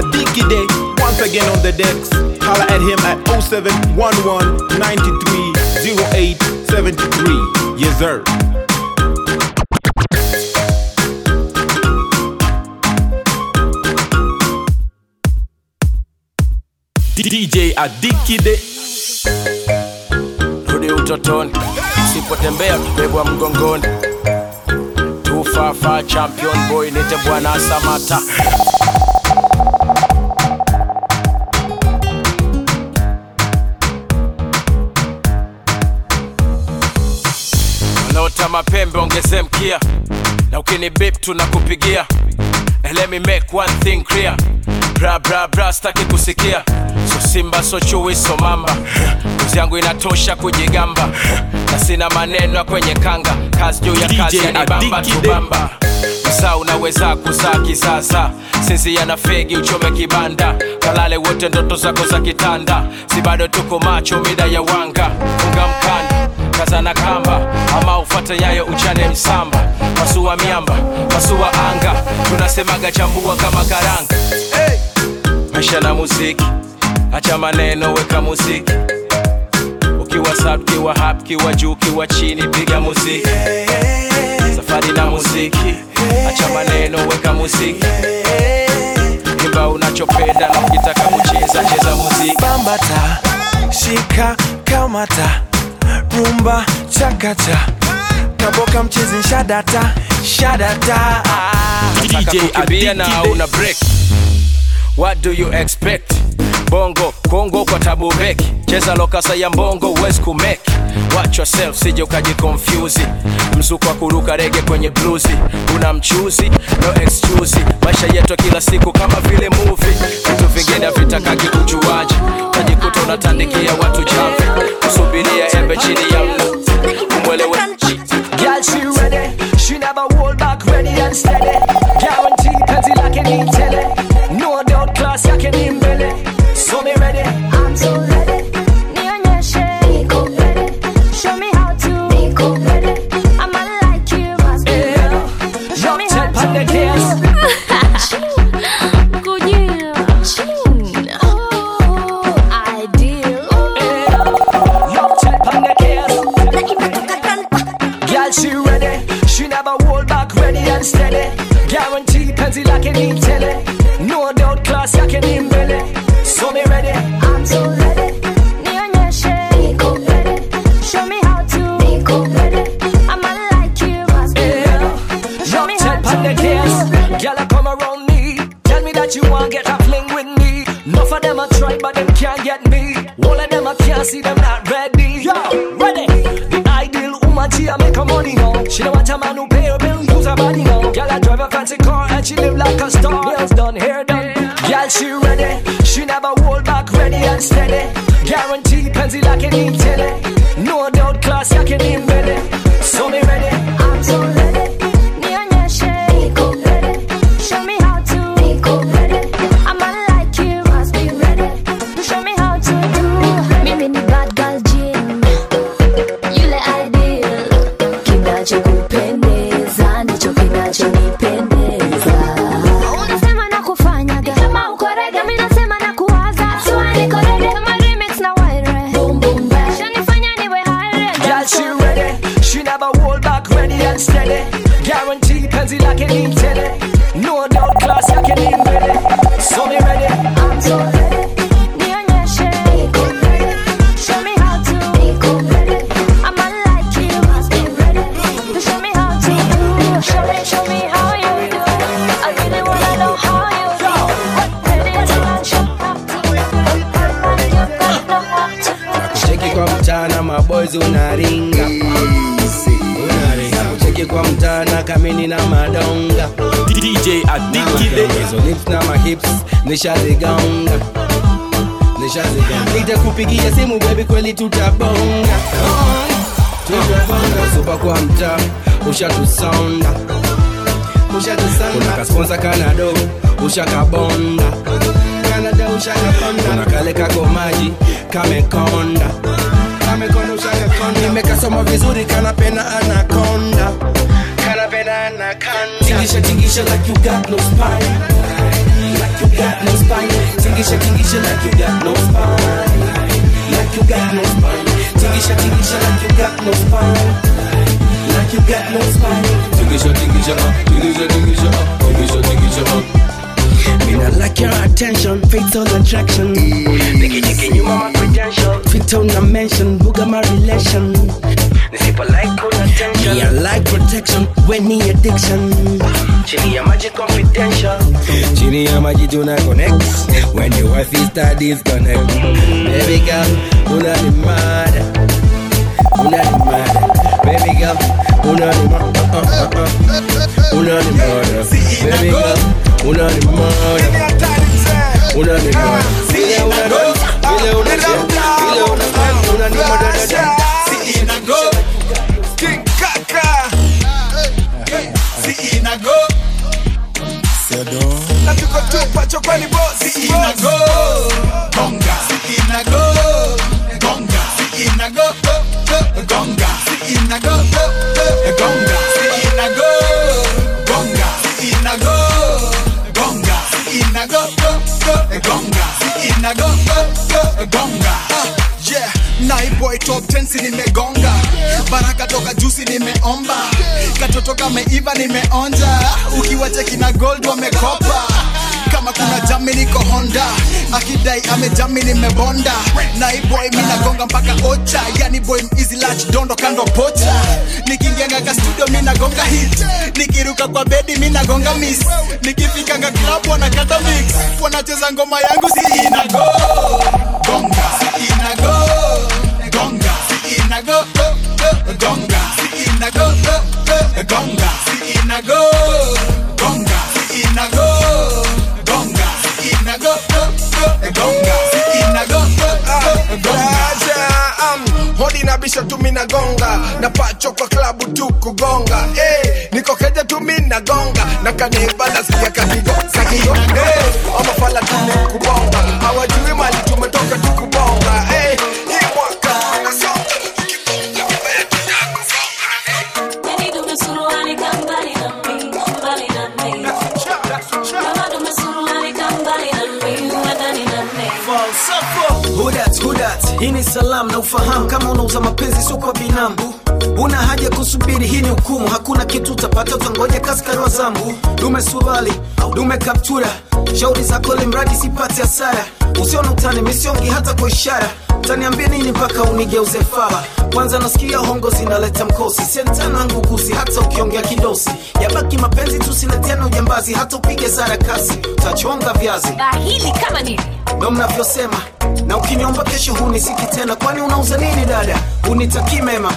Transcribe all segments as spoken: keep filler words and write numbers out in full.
Adiki Day, once again on the decks. Holla at him at oh seven one one, nine three oh eight seven three. Yes sir. D J Adiki Day. Rudi utotoni, usipotembea kubebwa mgongoni. Tufafa champion boy, nite Bwana Samata. Wanaota mapembe ongeze mkia, na ukini bip tunakupigia. And let me make one thing clear, bra bra bra staki kusikia. So simba so chui so mamba, kuzi yangu inatosha kujigamba. Na sina maneno kwenye kanga, kazi juu ya kazi ya nibamba tubamba. Msa unaweza kuzaa kisasa, sisi yana fegi uchome kibanda. Kalale wote ndoto zako za kitanda, si bado tuko macho mida ya wanga. Funga mkanda, kaza na kamba, ama ufate nyayo uchane msamba. Pasua miamba, pasua anga, tunasemaga chambua kama karanga. Hey! Maisha na muziki, acha maneno weka muziki. Ukiwa sub, kiwa hap, kiwa juu, kiwa chini, piga muziki. Safari na muziki, acha maneno weka muziki. Imba unachopenda na ukitaka kucheza cheza muziki. Bambata, shika, kamata, rumba, chakacha, kaboka mchezi shadata, shadata. D J Adiki na una break. What do you expect? Bongo, Kongo kwa tabu beki. Cheza lokasa ya mbongo, uwezi kumeki. Watch yourself, sije ukaji confuse. Mzuko wa kuruka rege kwenye bluesi. Una mchuzi, no excuse. Maisha yetu kila siku kama vile movie. Vitu vingine vitakaki ujuaji. Tajikuta unatandikia watu jamvi. Kusubiria embe chini ya mna. Umwelewe. Girl, she ready. She never hold back, ready and steady. Guarantee penzi like any telly. No doubt class yake ni mbele. So me ready, I'm so ready. Nionyeshe, niko ready. Show me how to, niko ready. I'ma like you, must be ready. Show me how to. Kujia, chin. Oh, ideal. Love tap on the gas. Girl, she ready. She never hold back, ready and steady. Guarantee penzi like any telly. No doubt class yake ni mbele. So me ready, I'm so ready. Nionyeshe, niko ready. Show me how to, niko ready. I'ma like you, must be ready. Show me how to. girl, I come around me. Tell me that you want get a fling with me. Enough of them I try, but them can't get me. All of them I can't see them not ready. Yo, ready. The ideal woman, she a make her money now. She don't want a man who pay her bill, use her body now. Girl, I drive a fancy car and she live like a star. Nails done, hair done. Girl, she ready. She never hold back, ready and steady. Guarantee penzi like any telly. No doubt class yake ni mbele. So me ready, I'm so ready. Nionyeshe, niko ready. Show me how to, niko ready. I'ma like you, must be ready. Show me how to do. Mimi ni bad girl Jim, yule ideal. Kinacho kupendeza, ndicho kinacho nipendeza. Unasema na kufanyaga, kama uko ready, mimi nasema na kuwaza. So niko ready, kama remix na wire. Boom boom bang, shanifanya niwe high. girl, she ready. She never hold back, ready and steady. Guarantee penzi like any telly. No doubt class yake ni mbele. So me ready, I'm so ready. Nionyeshe, niko ready. Show me how to, niko ready. I'ma like you, must be ready. Show me how to do. Show me, show me how you do. I really wanna know how you do. Ready to launch your Cheki kwa mtana maboys unaringa. Unaringa. Cheki kwa mtana kamini na madonga. D J Adiki Day. Hizo lips na ma hips nishazigonga. Nishazigonga. Nitakupigia simu baby, kweli tutabonga. Tutabonga. Super kwa mtaa ushatusonda. Ushatusonda. Kuna kasponsor Canada ushakabonda. Canada ushakabonda. Kuna kale kako maji kamekonda. Kamekonda ushakakonda. Nimekasoma vizuri kana pena anaconda. Kana pena anaconda. Tingisha tingisha like you got no spine. Like you got no spine. Tingisha, tingisha like you got no spine. Like you got no spine. Tingisha, tingisha like you got no spine. Like you got no spine. Tingisha, tingisha, tingisha, tingisha, tingisha, tingisha. Me not like your attention, fatal attraction. Nigga, you can you my credential. Fit on a mention, booga my relation. These people like good attention. Yeah, like protection, when need addiction. Chini ya maji confidential. Chini ya maji tuna connect. When your wife is start disconnect. Baby girl, una ni mad. Una ni mad. Baby girl, una ni mad. Una ni mad. Baby girl, una ni mad. Una ni mad. Ile una go. Ile una Ile una Una ni mad. See in a go, King Kaka. See in a go. Na tuko tupa chokwani boss. See in a go, Gonga. See in a go, Gonga. See in a go, Gonga. See in a go, Gonga. See in a go, Gonga. See in a go, Gonga. See in a go, Gonga. See in a go, Gonga. Yeah. Nai boy top ten si nimegonga. Baraka toka juicy nimeomba. Katoto kama iva nimeonja. Ukiwacha kina gold wamekopa. Kama kuna jami niko Honda. Akidai ame jami nimebonda. Nai boy mina gonga mpaka ocha. Yani boy easy large dondo kando pocha. Nikingenga ka studio mina gonga hit. Nikiruka kwa bedi mina gonga miss. Nikifika nga club wanakata mix. Wanacheza ngoma yangu si ina go. Gonga si ina go. Gonga, si ina go, Gonga, si ina go, Gonga, si ina go, Gonga, si ina go, Gonga, si ina go, Gonga, si ina go, Gonga. Hodi na bisha tu mina gonga, na pacho kwa klabu tu kugonga. Eh, niko keja tu mina gonga, na kaneba na sikia kakigo, kakigo. Eh, ama fala tu ni kubonga, hawajui mali tumetoka tu kubonga. Eh, hii mwaka Who that, who that? Hii ni salam na ufahamu kama unauza mapenzi sio kwa binamu. Una haja kusubiri, hii ni hukumu. Hakuna kitu utapata, utangoja kaskari wa zambu. Dume suruali, dume kaptura. Shauri zako limradi sipate hasara. Usiona utani, misiongi hata kwa ishara. Utaniambia nini mpaka unigeuze fala. Kwanza nasikia hongo zinaleta mkosi. Sentana ngugusi hata ukiongea kidosi. Yabaki mapenzi tusiletena ujambazi. Hata upige sarakasi, utachonga viazi. Bahili kama nini? Ndo mnavyosema. Na ukiniomba kesho hunisiki tena. Kwani unauza nini dada? Unitaki mema.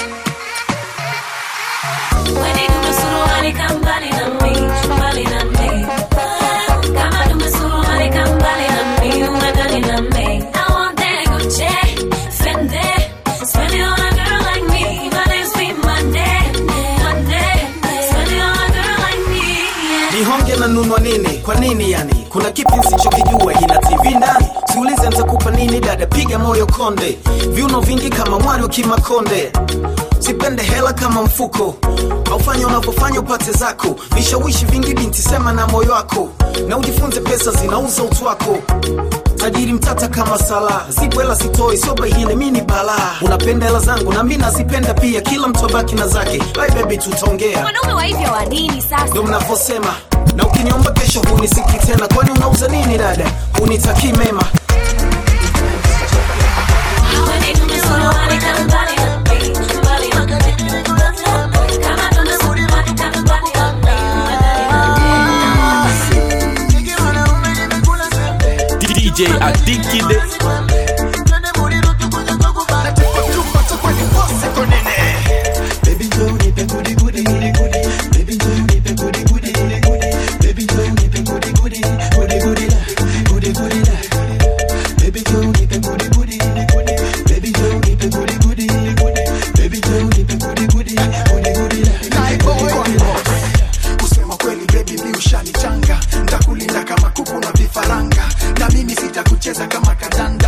Weni dumesuruali kambali na mi, mbali na mi. Kama dumesuruali kambali na mi, umadani na mi. I want that Gucci, Fendi, spend it on a girl like me. My name's be Monday, Monday, spend it on a girl like me, yeah. Nihonge na nunua nini? Kwa nini yani? Kuna kipi nsichokijua ina T V ndani? Siulize nitakupa nini dada, piga moyo konde. Viuno vingi kama mwari wa Kimakonde. Sipende hela kama mfuko. Haufanya unavyofanya upate zako. Vishawishi vingi binti sema na moyo wako. Na ujifunze pesa zinauza utu wako. Tajiri mtata kama sala. Zipo hela sitoi, soba hile mini bala. Unapenda hela zangu na mimi nazipenda pia. Kila mtu abaki na zake. Bye baby tutaongea. Wanaume wa hivyo wa nini sasa? Ndo mnavyosema. Na ukiniomba kesho hunisiki tena. Kwani unauza nini dada? Unitaki mema. Weni dumesuruali kambali na mi, mbali na mi. Kama dumesuruali kambali na mi, D J Adikide. Kusema kweli baby mi ushanichanga. Ntakulinda kama kuku na vifaranga. Na mimi sitakucheza kama kadanda.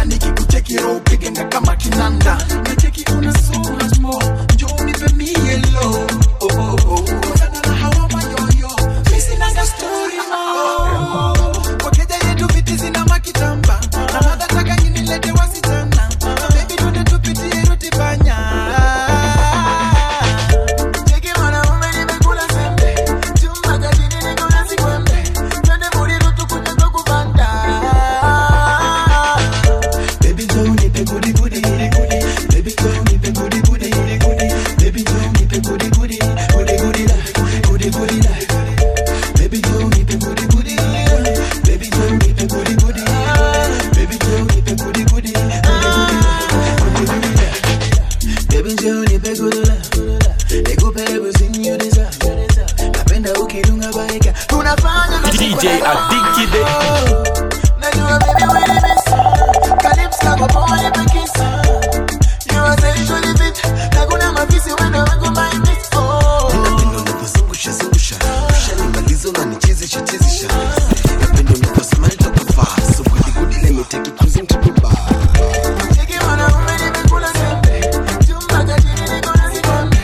nikupe everything you deserve. Napenda ukidunga baika, tunafanya na D J Adikide. Najua baby wewe besa, Calypso kama boy bekisa. You are sexually fit, na kuna mafisi wendo wangu my miss. Oh, napenda unapozungusha zungusha, ushanimaliza unanichezesha chezesha. Napenda unapo smile toka far, so good good let me take you cruising to Dubai. Nikiona umeni nimekula sembe, tumbaga chini niko na sikombe.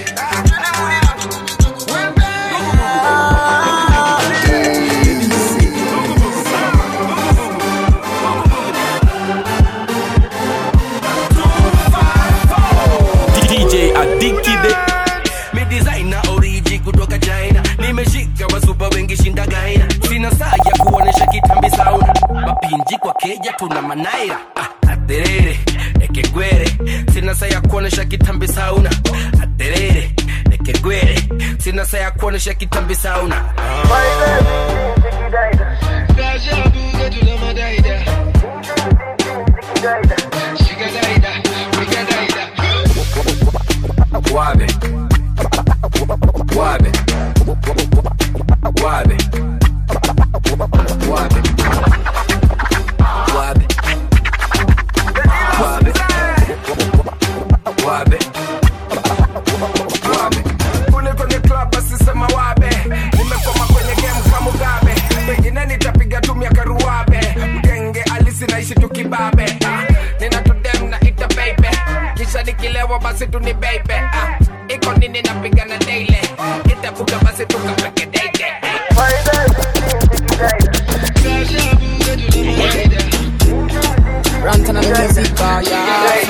D J Adikide. Mi designer origi kutoka China. Nimeshika wasupa wengi shinda gaina. Sina saa ya kuonesha kitambi sauna. Mapinji kwa keja tuna manaira. Ah, aterere, ekegwere. Sina saa ya kuonesha kitambi sauna. Aterere, ekegwere. Sina saa ya kuonesha kitambi sauna. Wabe Wabe Wabe Wabe Wabe Wabe Wabe Wabe Kule kwenye club basi sema wabe. Nimekoma kwenye game kama Mugabe. Pengine nitapiga tu miaka ruwabe. Mgenge alisi naishi tukibabe. Ah, nina tudem na ita baby. Kisha nikilewa basi tu ni baby. Ah, iko nini napigana daily. Itabuka basi tukapeke daily. Ranting on the music bar, yeah.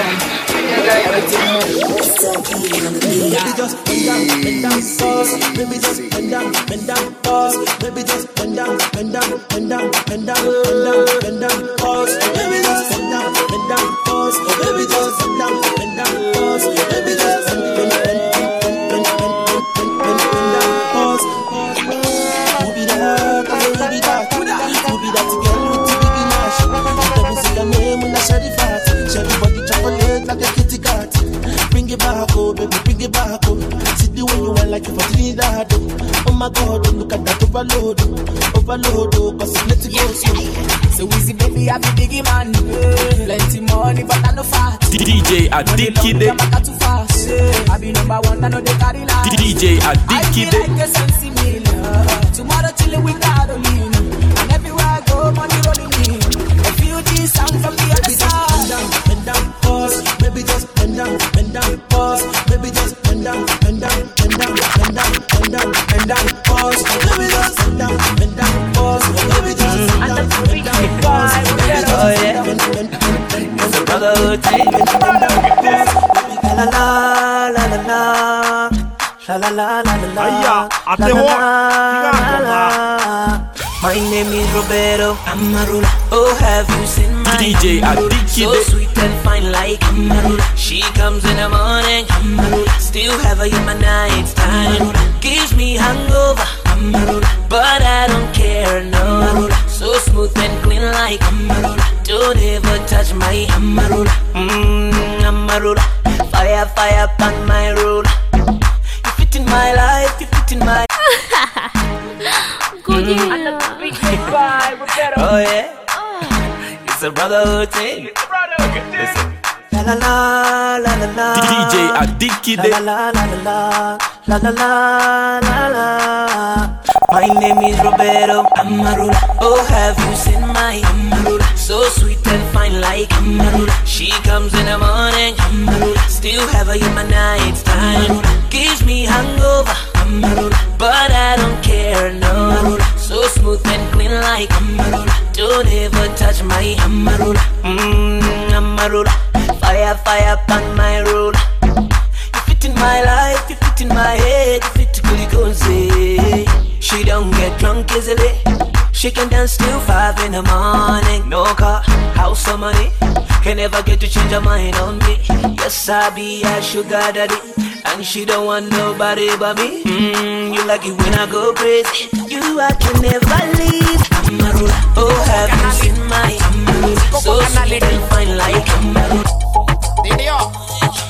Baby just bend down, bend down, pause. Baby just bend down, bend down, pause. Baby just bend down, bend down, bend down, bend down, bend down, bend down, pause. Baby just bend down, bend down, pause. Baby just bend down, bend down, pause. Baby just bend, bend, bend, bend, bend, bend, bend, bend, bend down, pause. Who be that? Who be that? Who be that girl with the big nash? Let me see your name when I share the fat. Share the body chocolate like a kitty cat. Bring it back, oh baby, bring it back, oh. See the way you want like you for Trinidad, oh. Oh my God, oh, look at that overload, oh. Overload, oh, cause it's let it go slow. So easy, baby, I be biggie man. Plenty money, but I no fat. D J Adikide. I'm too fast. I be number one, I know they carry last. D J Adikide. I feel like a sensi meal. Tomorrow chillin' with Caroline. And everywhere I go, money rolling in. A few G's sound from the other side. Bend down, bend down, pause. Baby just bend down, bend down, pause. Baby just bend down, bend down, bend down, bend down, bend down, bend down, pause. Baby just bend down, bend down, pause. Baby just bend down, bend down, pause. Baby just bend down, bend down, bend down, it's a brotherhood thing. La la la la la. La la la la la la. La la la. My name is Roberto Amarula. Oh, have you seen my D J Adikide. So sweet and fine like Amarula. She comes in the morning, Amarula. Still have her in my night time. Gives me hangover, Amarula. But I don't care, no. Amarula. So smooth and clean like Amarula. Don't ever touch my Amarula. Mmm, Amarula. Fire, fire on my ruler. You fit in my life, you fit in my Good mm. Oh yeah, Oh. it's a brotherhood thing. It's a brotherhood thing. La la la la la la. D J Adikide. La la la la la la la la la. My name is Roberto Amarula. Oh, have you seen my Amarula? So sweet and fine like Amarula. She comes in the morning, Amarula. Still have her in my night time. Gives me hangover, Amarula. But I don't care, no. Amarula. So smooth and clean like Amarula. Don't ever touch my Amarula. Mmm, Amarula. Fire, fire on my ruler. You fit in my life, you fit in my head, you fit to Kulikonse. She don't get drunk easily. She can dance till five in the morning. No car, house or money. Can never get to change her mind on me. Yes, I be a sugar daddy. And she don't want nobody but me. Mmm, you like it when I go crazy. You I can never leave. Amarula. Oh, have you seen my Amarula? So sweet and fine like Amarula.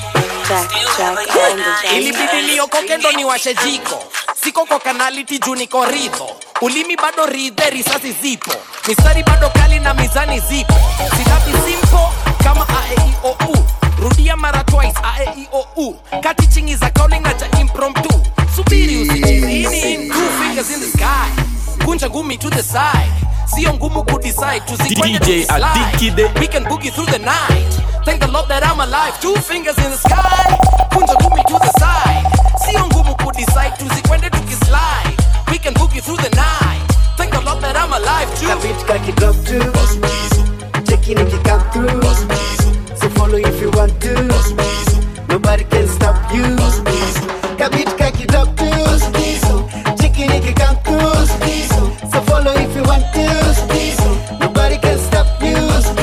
Jack, Jack, and the Jack. Ilibidi niokoke ndo niwashe jiko. Siko kwa kanaliti juu niko ridho. Ulimi bado ridhe, risasi zipo. Mistari bado kali na mizani zipo. Silabi simple kama A E I O U. Rudia mara twice A E I O U. Kati chingi za calling na ja impromptu. Subiri usichirini. Two fingers in the sky. Kunja gumi to the side. Sio ngumu kudecide. Tuzikwende tukislide. We can boogie through the night. Thank the Lord that I'm alive. Two fingers in the sky. Kunja gumi to the side. Sio ngumu kudecide. Tuzikwende tukislide. We can boogie through the night. Thank the Lord that I'm alive too. Kabit kaki drop too. Checking if you come through. So follow if you want to. Nobody can stop you. Kabit kaki drop too. Checking if you come through. So follow if you want to. Nobody can stop you.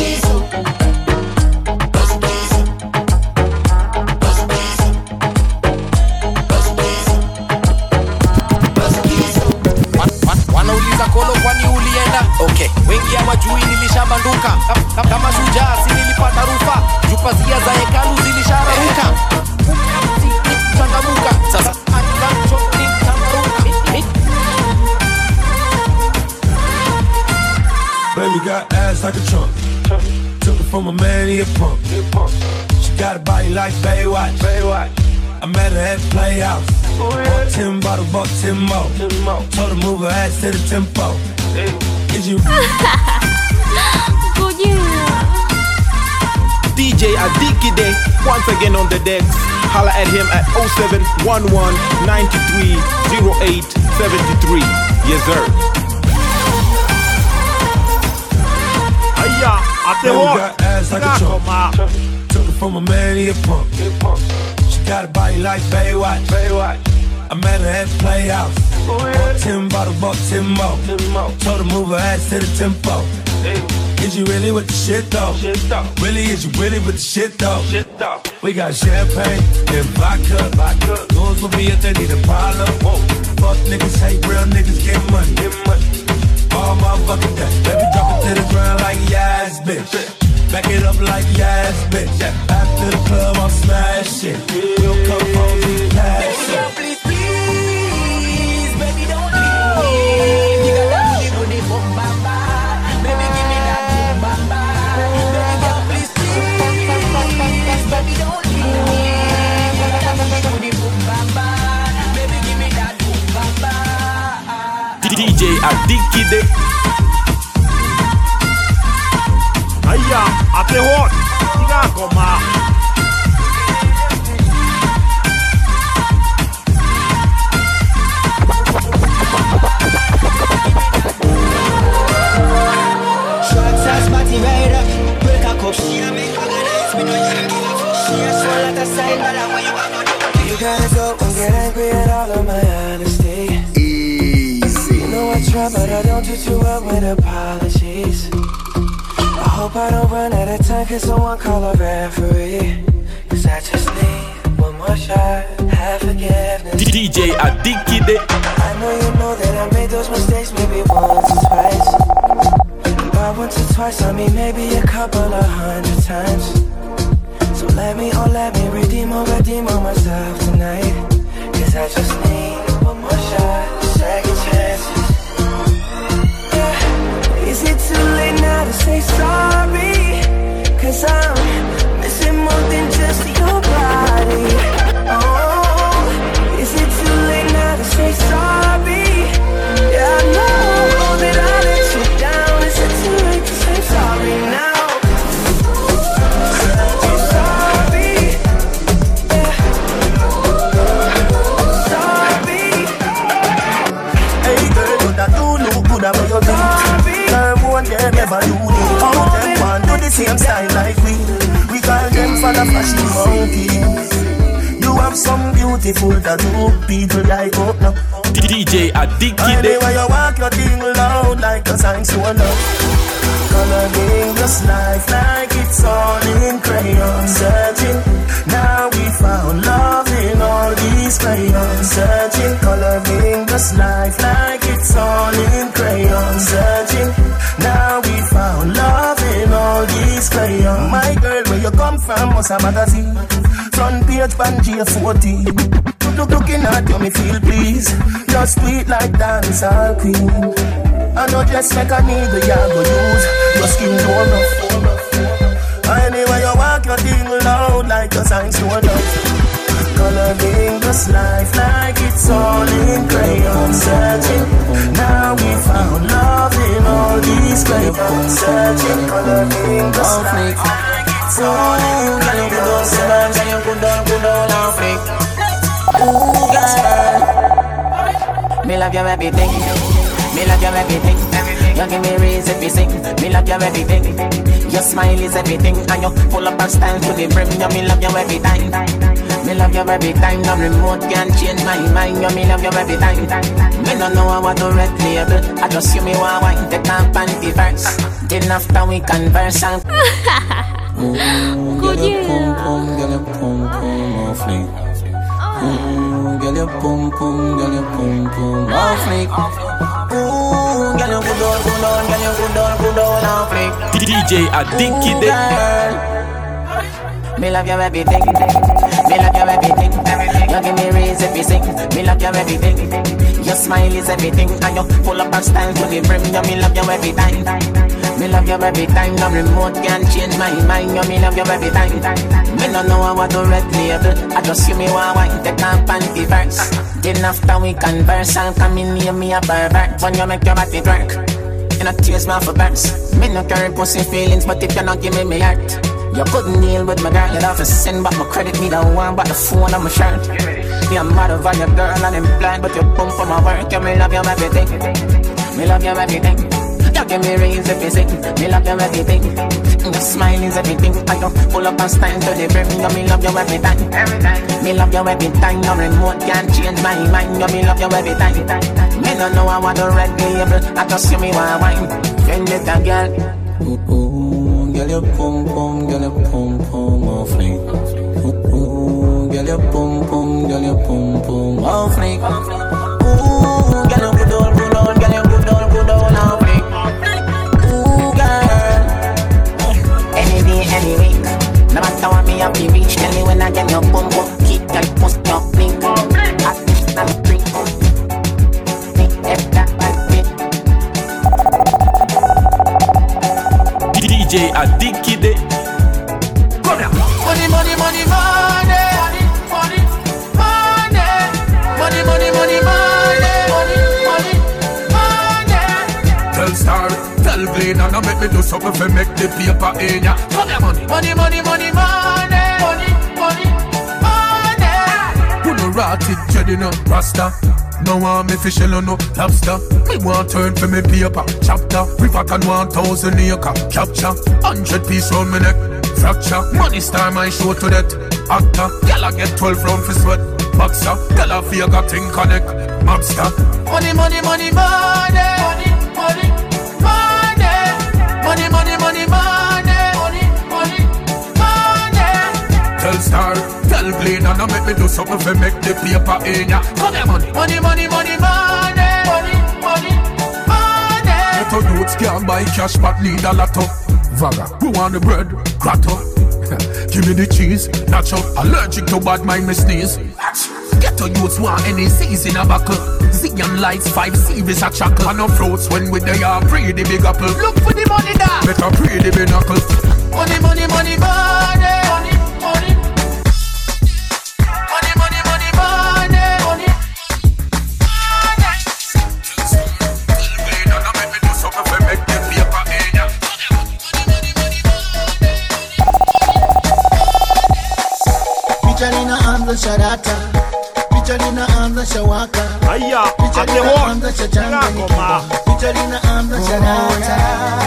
Wanauliza kolo kwani ulienda? Okay, wengi hawajui nilishabanduka. Kama shujaa si nilipata rufa. Jupazia za hekalu zilishararuka. Changamuka. Sasa baby got ass like a trunk. Took it from a man, he a punk. She got a body like Baywatch. I met her at Playhouse. Bought ten bottles, bought ten more. Told her move her ass to the tempo. Is you D J Adiki Day, once again on the decks. Holla at him at oh seven one one, nine three oh eight seven three. Yes, sir. Aya, baby got ass like a trunk. Took it from a man, he a punk. She got a body like Baywatch. I met her at Playhouse. Bought ten bottles, bought ten more. Told her move her ass to the tempo. Is you really with the shit though? Really, is you really with the shit though? We got champagne and vodka. Those will be if they need a problem. Fuck niggas, hate real niggas, get money. All motherfucking day. Baby, drop it to the ground like yes, bitch. Back it up like yes, bitch. After the club, I'm smashing. We'll come home to pass it. Please, please, baby, don't leave. You got that booty, booty, boom, bamba. Baby, give me that boom, bamba. Baby, girl, please, please, baby, don't leave. You got that booty, booty, boom, bamba. Baby, give me that boom, bamba. D J Adiki Day. Aya, ate hot. Tiga koma. Shots body right up, break a cup. She a make organize, we know you can give a fuck. She a soul at the side, but I want you a good. You gotta go and get angry at all of my honesty. Easy. You know I try, but I don't do too well with apologies. I hope I don't run out of time, cause someone call a referee. Cause I just need one more shot, have forgiveness. D J Adiki Day. I know you know that I made those mistakes maybe once or twice. And by once or twice, I mean maybe a couple of hundred times. So let me, oh let me redeem or redeem on myself tonight. Cause I just need one more shot, second chances. Yeah. Is it too late now to say sorry? Cause I'm missing more than just your body. Oh, is it too late now to say sorry? Yeah, I know that I let you down. Is it too late to say sorry now? Never do it. All them want do the same style like we. We call them for the fashion monkeys. You have some beautiful tattoo. People like up now. D J Adiki Day. Anyway you walk your thing loud like a sign so love. Coloring this life like it's all in crayon. Searching, now we found love in all these crayons. Searching, coloring this life like it's all in crayon. Searching, now we found love in all these crayons. My girl, where you come from was a magazine. front page from J fourteen. Look, looking at you, me feel please. Just sweet like dancehall queen. I know just like a nigga, you go use. Your skin tone rough. Anyway you walk your thing loud like a sign so enough. Coloring this life like it's all in crayon. Searching, now we found love in all these crayons. Searching, coloring this life like it's all in crayons. Searching, good on, good on, now flick. Ooh, girl, me love your everything. Me love your everything. You give me reason to sing. Me love your everything. Your smile is everything, and you full up of style to the brim. You me love you every time. Me love you every time. No remote can change my mind. You me love you every time. Me don't know how to red label. I just see me want wine. Take off panty verse. Then after we converse and Could you? Girl, your pum pum off fleek. Girl, your pum pum, girl, your pum pum off fleek. Ooh, girl, you good on, good on, girl, you good on, good on, off fleek. D J Adinky Day. Me love you everything. Me love you everything. You give me reason to sing. Me love you everything. Your smile is everything, and you full up of style to the brim. You me love you every time. Me love you every time. No remote can change my mind. You me love you every time. Me don't know how to red label. I just see me want wine. Take off panty verse. Then after we converse, I'll come in near me a pervert. When you make your body work, you know tears me off a burst. Me no carry pussy feelings, but if you not give me my heart. You couldn't deal with my girl, you'd have to send back my credit. Me don't want back the phone on my shirt. Be a mad over your girl and I'm blind, but you pump for my work. You me love you everything. Me love you everything. You give me reason to sing. Me love you everything. Your smile is everything. I don't pull up and stand to the brim. You me love you every time. Me love you every time. No remote can change my mind. You me love you every time. Me don't know how I do red label. I just see me want wine. When you a girl. Ooh, ooh, girl, your pum pum, girl, your pum pum off fleek. Ooh, ooh, girl, your pum pum, girl, your pum pum off fleek. Ooh, girl, you good on, good on, girl, you good on, good on, off fleek. Ooh, girl, any day, any week. No matter what me have to reach, tell me when I get your pum pum, keep your post your fling. I think I'm free. D J Adinky Day. Come here. Money, money, money, money, money, money, money, money, money, money, money, money, money. Tell Star, tell Glenn, and I make me do something for make the paper in ya. Come here, money, money, money, money, money, money, money, money. Who no rotted jelly no rasta? No want me fish or no lobster. Me want turn for me paper chapter. River can one thousand acre capture. Hundred piece round me neck fracture. Money star my show to that actor. Girl I get twelve round for sweat boxer. Girl I feel got thing connect mobster. Money, money, money, money, money, money, money, money, money, money, money, money, money, money. Tell Star, tell Glenn, and I make me do something for make the paper in ya. Come here, money, money, money, money, money, money, money, money. Little youths can't buy cash, but need a lot of Vaga, who want the bread? Grotto. Give me the cheese, nacho. Allergic to bad mind, me sneeze. Get to youths want any season a buckle. Zion lights, five series a chuckle. And no fruits when we they are free the big apple. Look for the money there. Better pray the binocle. Money, money, money, money, money, money. Money, money, money, money, money. Picha linaanza sharata, picha linaanza shawaka, Aya, picha ate linaanza hot. shachanganyikiwa, picha linaanza sharata.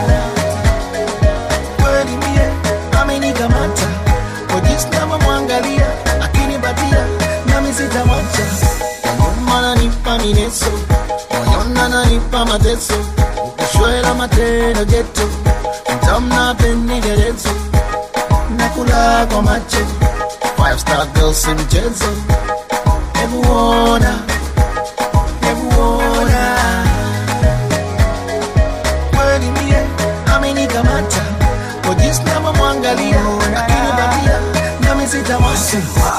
Kweli mie amenikamata, kwa jinsi navyomwangalia akinipatia nami sitamwacha. Nyuma ananipa mineso, moyoni ananipa mateso, ukishwela matendo geto, mtamna pendekezo, nakula kwa macho. Five star girls si mchezo. Nemuona, nemuona. Kweli mie amenikamata, kwa jinsi navyomwangalia akinipatia nami sitamwacha.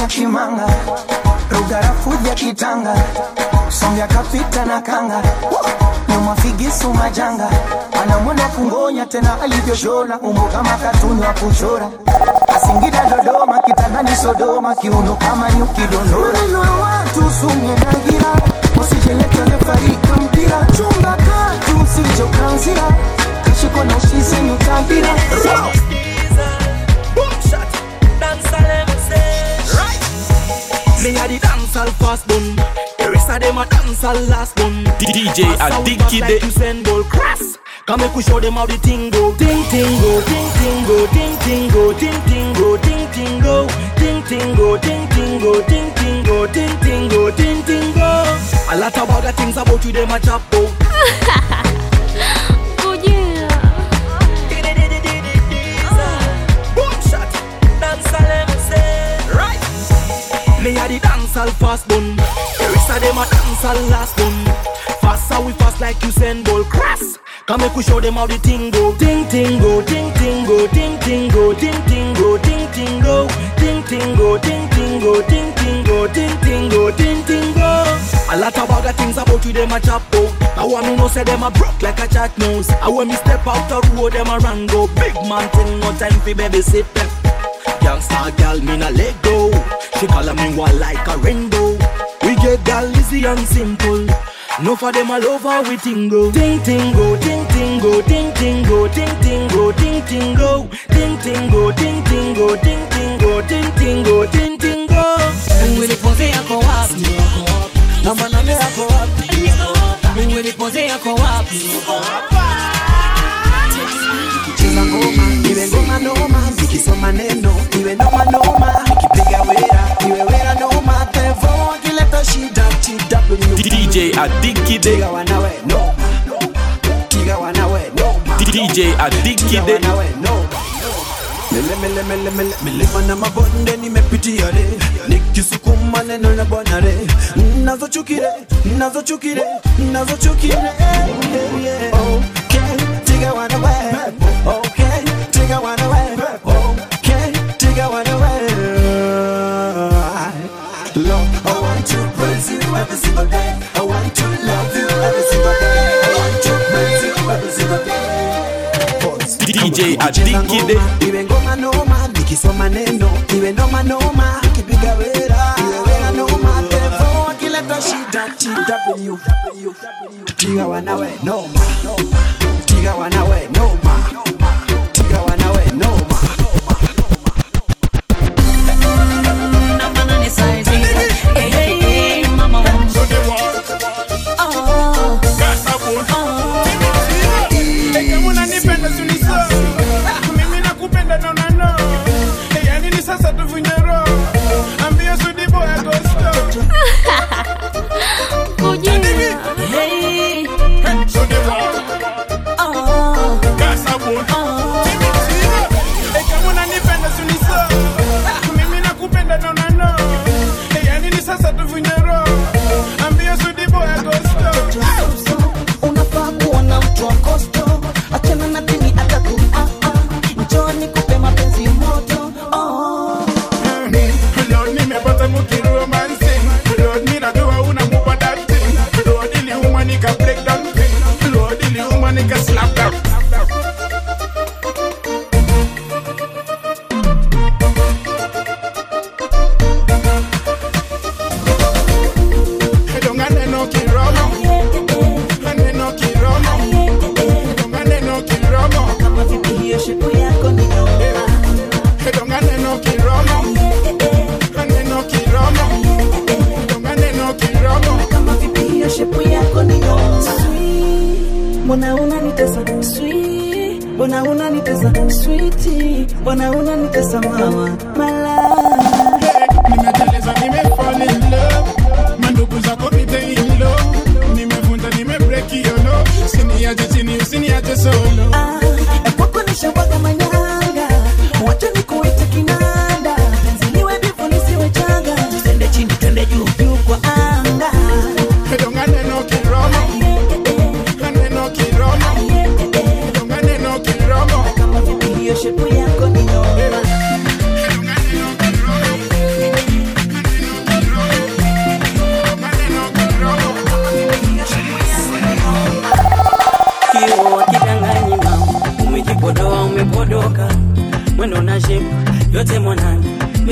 ya kimanga, rugarafu ya kitanga, songa kapita na kanga, nyuma figisu majanga, anamwona kungonya tena alivyoshona, umbo kama katuni wa kuchora, Asingida Dodoma, kitandani Sodoma, kiuno kama nyuki dondora. Neno watu sumye na gira, usichelete lefarika mpira, chunga katu usicho kanzira, kashiko na ushizi nutambira. Me had the dancehall fast bun, the rest of them a dancehall last bun. D J Adiki like you send ball crass. Come make we show them how the thing go. Ting ting go, ting ting go, ting ting go, ting ting go, ting ting go, ting ting go, ting ting go, ting ting go, ting ting go, ting ting go. A lot of other things about you them a chop out. Oh yeah. Boom shot, dancehall M C. Right. Me had the dancehall fast bun, the rest of them a dancehall last bun. Fast how we fast like you send ball crass. Come make we show them how the thing go. Ting ting go, ting ting go, ting ting go, ting ting go, ting ting go, ting ting go, ting ting go, ting ting go, ting ting go, ting ting go. A lot of other things about you them a chop out. I want me know say them a broke like a chat nose. I when me step out the road them a run go. Big man thing no time fi baby sit them. Youngster girl me na let go. She call me one like a rainbow. We get gal easy and simple. No for them all over we tingo. Ting tingo, ting tingo, ting tingo, ting tingo, ting tingo, ting tingo, ting tingo, ting tingo, ting tingo, ting tingo. Mwili pose yako wapi? Na manane yako wapi? Mwili pose yako wapi? Nikicheza ngoma, iwe ngoma noma, nikisoma neno, iwe noma noma, nikipiga wera, iwe wera noma, tevo kileta shida T W. D J Adiki de Tiga wanawe no, Tiga wanawe no, D J Adiki de Mele mele mele mele milima na mabonde nimepitia re, nikisukuma neno na bwana re, nazo chukire, nazo chukire, nazo chukire. Okay, Tiga wanawe. Okay, Tiga wanawe. Okay, Tiga wanawe. Lord, I want to praise you every single day. I want to love you every single day. I want to praise you every single day. D J Adiki de Iwe ngoma noma, nikisoma neno, iwe noma noma, kipiga wera, iwe wera noma, tevo akileta shida T W. Tiga wanawe noma, Tiga wanawe noma, Tiga wanawe noma. Bona unanitesa sweet, bona unanitesa sweetie, bona unanitesa mama, my love. Nimeteleza nimefall in love, mandugu zako nite in love, nimevunja nimebreak your love, usiniache chini usiniache solo. Ah, kwako nishawaga manyanga, wacha nikuite kinanda, penzi niwe bifu nisiwe changa, tusende chini twende juu juu kwa anga. Hedongane no kiroma, hedongane no kiroma, hedongane no kiroma, kama vipi hiyo shepu yako ni noma.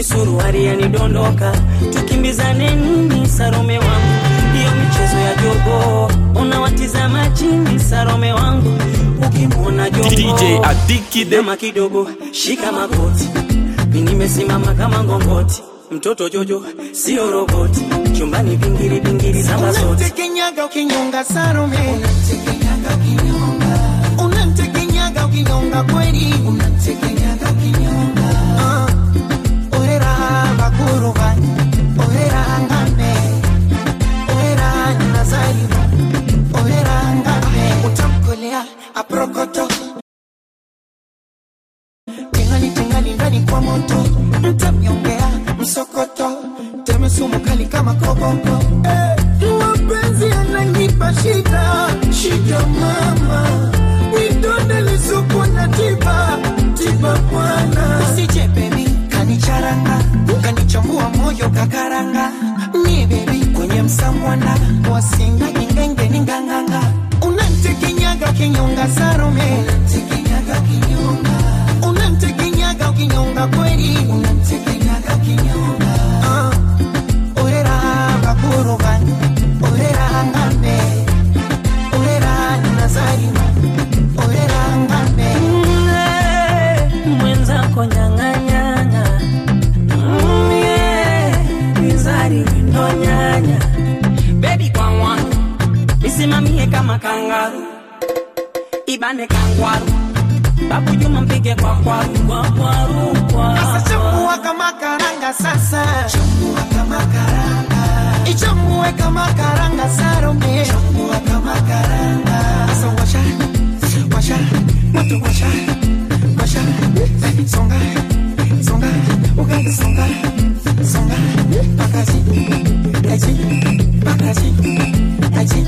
misuruari yanidondoka, tukimbizane nini Salome wangu, hiyo michezo ya jogo, unawatizama chini Salome wangu, ukimwona jogo D J Adikide kama kidogo, shika makoti, mimi nimesimama kama ngongoti, mtoto Jojo sio roboti, chumbani bingiri bingiri za masoti. Unamtekenyaga ukinyonga Salome, unamtekenyaga ukinyonga, unamtekenyaga ukinyonga kweli, unamtekenyaga ukinyonga. Uh, orera bakuruga, orera ngame, orera nazariba, orera ngame, utamkolea aprokoto. Tingali tingali ndani kwa moto, mtamyongea msokoto, teme sumu kali kama koboko. Eh, mapenzi yananipa shida, shida mama, vidonda lisuku na tiba, tiba bwana. Usije baby, kanicharanga, kanichambua moyo kakaranga, ni baby kwenye msamwana, wasinga ingenge ninganganga. Unamtekenyaga kinyonga Salome, unamtekenyaga kinyonga, unamtekenyaga ukinyonga kweli, unamtekenyaga kinyonga. Uh, orera bakuruga, orera ngambe, orera nazarima, orera ngambe. Mwenzako nyang'anyana, mm, yeah, mizari ndo nyanya, baby kwa wangu, misimamie kama kangaru, ibane kangwaru, Babu Juma mpige kwa kwaru, kwa kwaru, kwa Asa chambua kama karanga sasa, chambua kama karanga, ichambue kama karanga Salome, chambua kama karanga. Asa washa, washa, moto washa, washa, songa, songa, ugali songa, songa, pakazi, aji, pakazi, aji.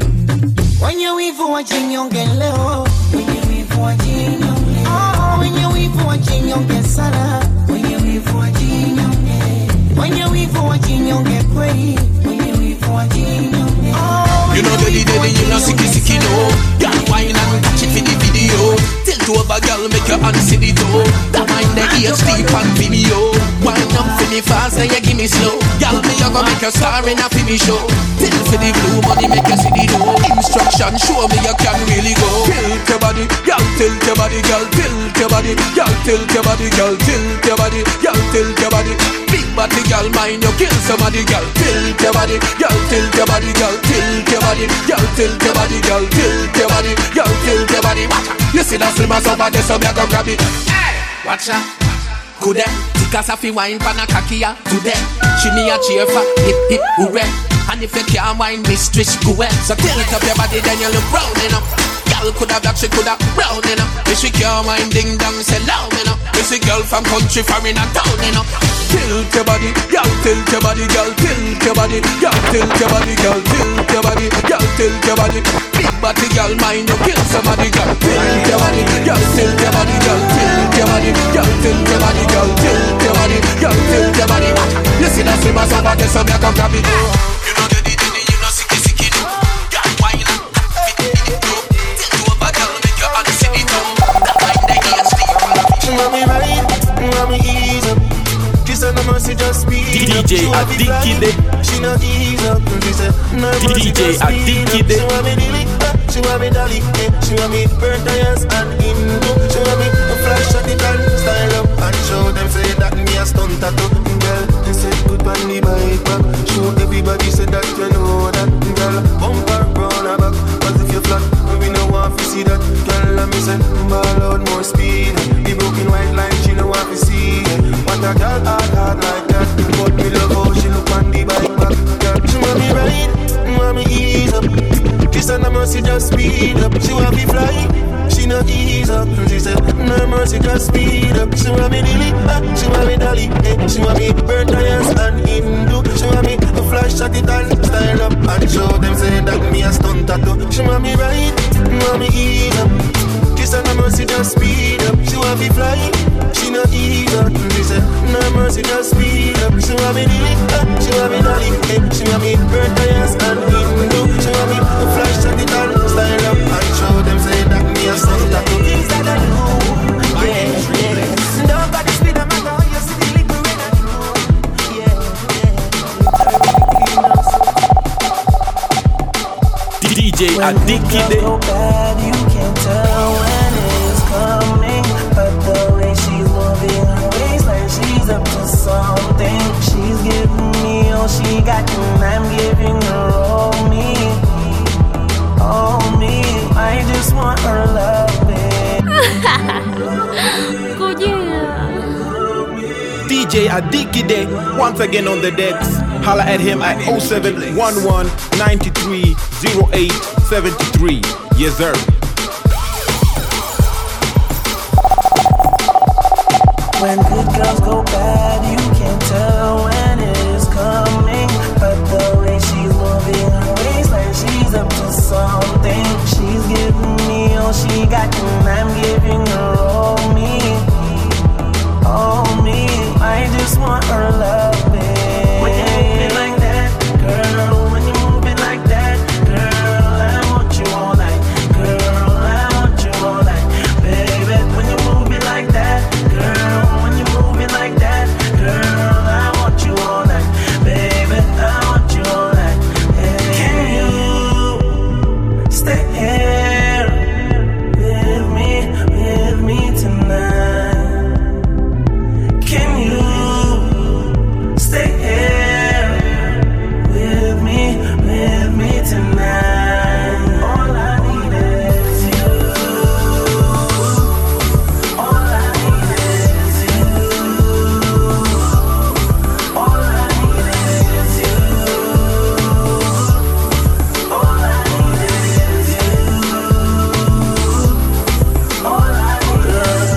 Wenye wivu wajinyonge leo, wenye wivu wajinyonge, oh, wenye wivu wajinyonge sana, wenye wivu wajinyonge, wenye wivu wajinyonge kweli, wenye wivu wajinyonge. Oh, you know the day you know siki siki no, girl wine and catch it for the video. Tilt over girl make your hand see the toe. That mind the H D pan video. Wine up for me fast and you give me slow. Girl me you gonna make a star in a film show. Tilt for the blue money make you see the dough. Instruction show me you can really go. Tilt your body, girl tilt your body, girl tilt your body, girl tilt your body, girl tilt your body, girl tilt your body. Big body girl mind you kill somebody, girl tilt your body, girl tilt your body, girl tilt your body, girl tilt your body, girl tilt your body, girl tilt your body. Watch out, you see that slim ass over there, so me go grab it. Hey, watch out. Good day, tika safi wine pana kakia today. She me a cheer for hip hip hooray. And if you can't wine, mistress go well. So tilt up your body, then you look brown enough. Girl coulda black, she coulda brown enough. If she can't wine, ding dong, say loud enough. If she girl from country, foreign and town enough. Tilt your body, girl, tilt your body, girl, tilt your body, girl, tilt your body, girl, tilt your body, girl, tilt your body. Big body, girl, mind you kill somebody, girl, tilt your body, girl, tilt your body, girl, tilt your body, girl, tilt your body, girl, tilt your body, girl, tilt your body. You see that same as over there, so me I come grab it. You know the day, you know sicky sicky no. Girl, wine up, fit in it no. Tilt over, girl, make your hand see it no. That mind the H D. She want me right, want me ease up. She said no mercy, just speed up. D J Adikide. She not ease up. She said no mercy, D J just speed up. Adikide. She want me dilly, she want me dolly, she want me burn tires and Hindu. She want me a flash at it and style up and show them say that me a stunt tattoo. Girl, they said good on the bike back. Show everybody say that you know that. Girl, bumper round her back. Cause if you flat, we no want to see that. Girl, let me say ball out more speed. The broken white line, she no want to see it. What a girl hard hard like that. But me love how she look on the bike back. Girl, she want me ride, want me ease up. She said no mercy, just speed up. She want me fly, she no ease up. She said no mercy, just speed up. She want me dilly, she want me dolly, she want me burn tires and Hindu. She want me to flash at it and style up and show them say that me a stunt tattoo. She want me ride, want me ease up. She said no mercy, just speed up. She want me fly, she no ease up. She said no mercy, just speed up. She want me dilly, she want me dolly, she want me burn tires and Hindu. She want me to flash at it and style up and show them say that me a stunt tattoo. Things that I know, yeah, yeah. Nobody speed up, I know you see the little red. J When Adiki good girls go bad, you can't tell when it is coming. But the way she's moving her waistline, she's up to something. She's giving me all she got, and I'm giving her all me. All me, I just want her love, babe. Good yeah. D J Adiki Day, once again on the decks. Holla at him at oh seven one one, nine three, oh eight seven three. Yes, sir. When good girls go bad, you can't tell when it is coming. But the way she's moving her waistline, she's up to something. She's giving me all she got, and I'm giving her all me. All me, I just want her love, babe. When you move it like that, girl, when you move it like that, girl, I want you all night. Girl, I want you all night, baby. When you move it like that, girl, when you move it like that, girl, I want you all night, baby. I want you all night. Hey. Can you stay here with me, with me tonight? Can you stay here with me, with me tonight? All I need is you. All I need is you. All I need is you. All I need is you. All I need is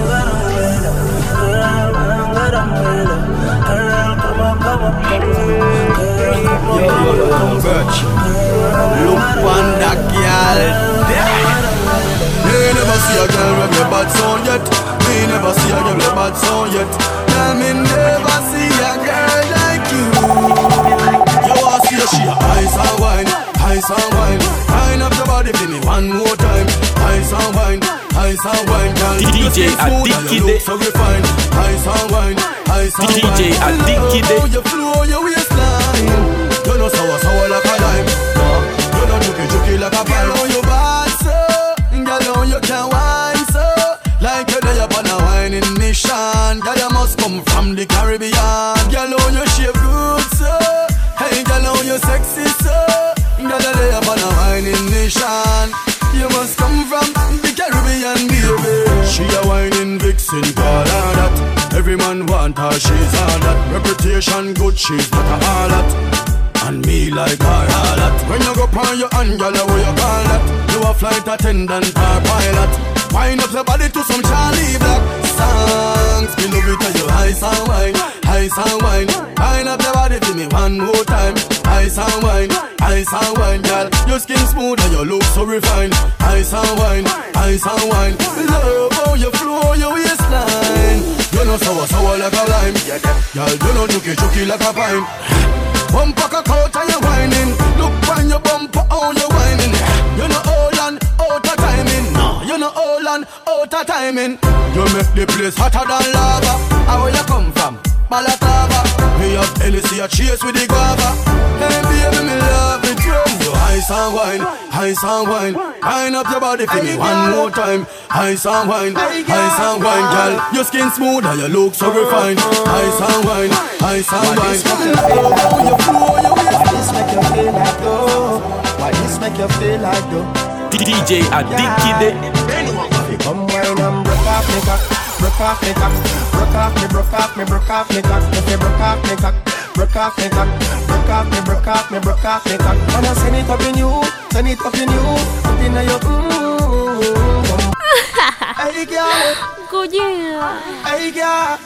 Look on that girl. Me never see a girl with a bad sound yet. Me never see a girl with a bad sound yet. Tell me never see a girl like you. You want to see a she a ice and wine, ice and wine. Wine up your body for me one more time. Ice and wine, ice and wine, girl. D J Adiki Day. So refined. Ice and wine, ice and wine. D J Adiki Day. You flow your waistline. You know sour, sour like a lime. You know juky, juky like a pine. Girl, you bad so, girl, you can wine so. Like you're there upon a whining mission. Girl, you must come from the Caribbean. Girl, you shape good so. Hey, girl, you sexy so. Girl, you're there upon a whining mission. You must come from the Caribbean, baby. She a whining vixen, call her that. Every man want her, she's all that. Reputation good, she's not a harlot. And me like her harlot. When you go on your hand, girl, where you call that? You a flight attendant or pilot. Wind up your body to some Charlie Black songs. Me love it when you ice and wine, ice and wine. Wind up your body for me one more time. Ice and wine, ice and wine, girl. Your skin smooth and your look so refined. Ice and wine, ice and wine. Love how you flow your waistline. You know sour, sour like a lime. Girl, you know juky, juky like a pine. Bumper cock out and you whining. Look on your bumper, how you whining. You know all and out of timing. No, you know all and out of timing. You make the place hotter than lava. How where you come from? Balaclava. Me have Hennessy a chase with the guava. Hey baby, me love it when you ice and wine, ice and wine. Wine up your body for me one more time. Ice and wine, ice and wine, girl. Your skin smooth and your look so refined. Ice and wine, ice and wine. Oh, you flow, you why this make you feel like though? Why this make you feel like though? D J Adiki Day. Come wine and broke off me cock, broke off me cock, broke off me, broke off me, broke off me cock. If you broke off me cock, broke off me cock, broke off me, broke off me, broke off me cock. Wanna send it up in you, send it up in you, up in your mmm. Hey girl, good yeah. Hey girl,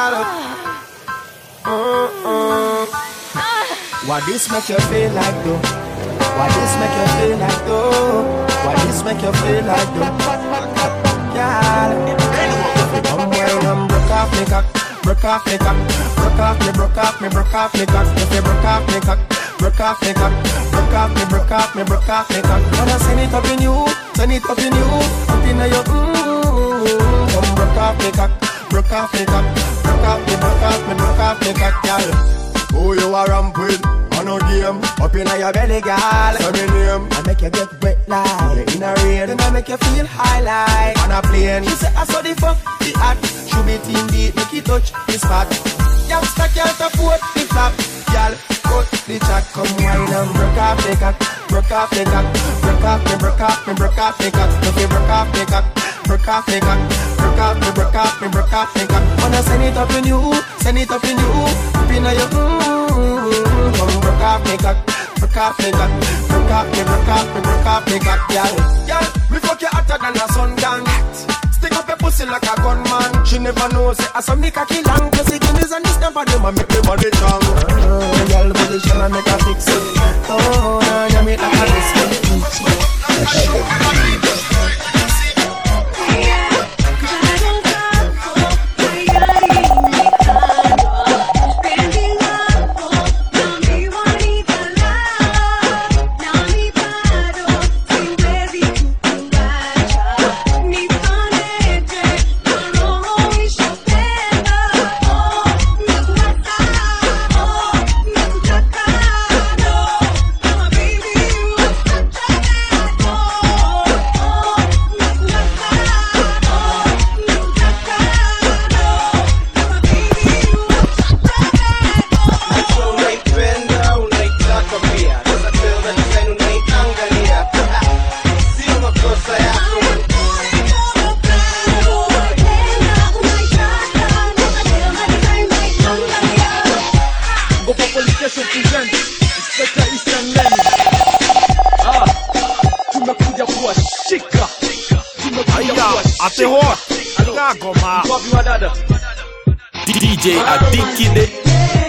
uh-uh. Why this make you feel like though? Why this make you feel like though? Why this make you feel like though? Girl, come wine and broke off me cock, broke off me cock, broke off me, broke off me, broke off me cock. If you broke off me cock, broke off me cock, broke off me, broke off me, broke off me cock. Wanna send it up in you, send it up in you, up in your mmm. Come broke off me cock, broke off me cock, broke off me, broke off me, broke off me cock, girl. Who you are ramp with? On no game, up in inna your belly, girl. So me name, I make you get wet like in a rain. Then I make you feel high like on a plane. She say I saw the fuck, the act. Should be team beat, make it touch the spot. Youngster can't afford the flap, girl. Cut the chat, come wine and broke off the cock, broke off the cock, broke off me, broke off me, broke off the cock, no fi broke off the cock, broke off the cock, broke off me, broke off me, broke off the cock. Wanna send it up in you, send it up in you, up in your mmm. Come broke off the cock, broke off the cock, broke off me, broke off me, broke off the cock, girl. Girl, we fuck you hotter than a sundown. Stick up your pussy like a gunman. She never knows it. I saw me cocky long. Cause it is and this never them and make me body strong. Oh, girl, position and make her fix it. Oh, now you make like a biscuit. D J Adikide.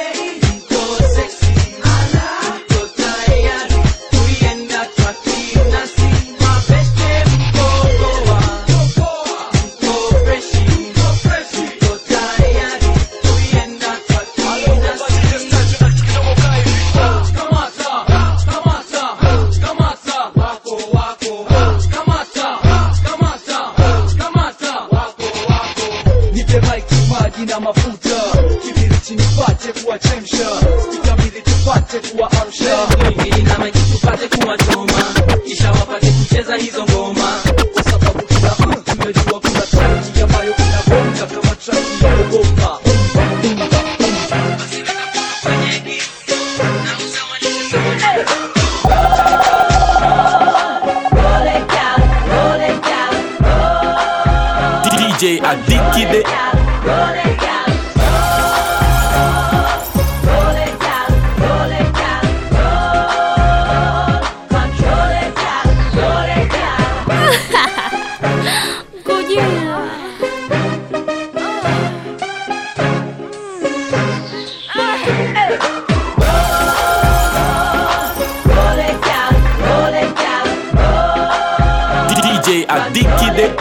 D J Adikide. D J Adikide.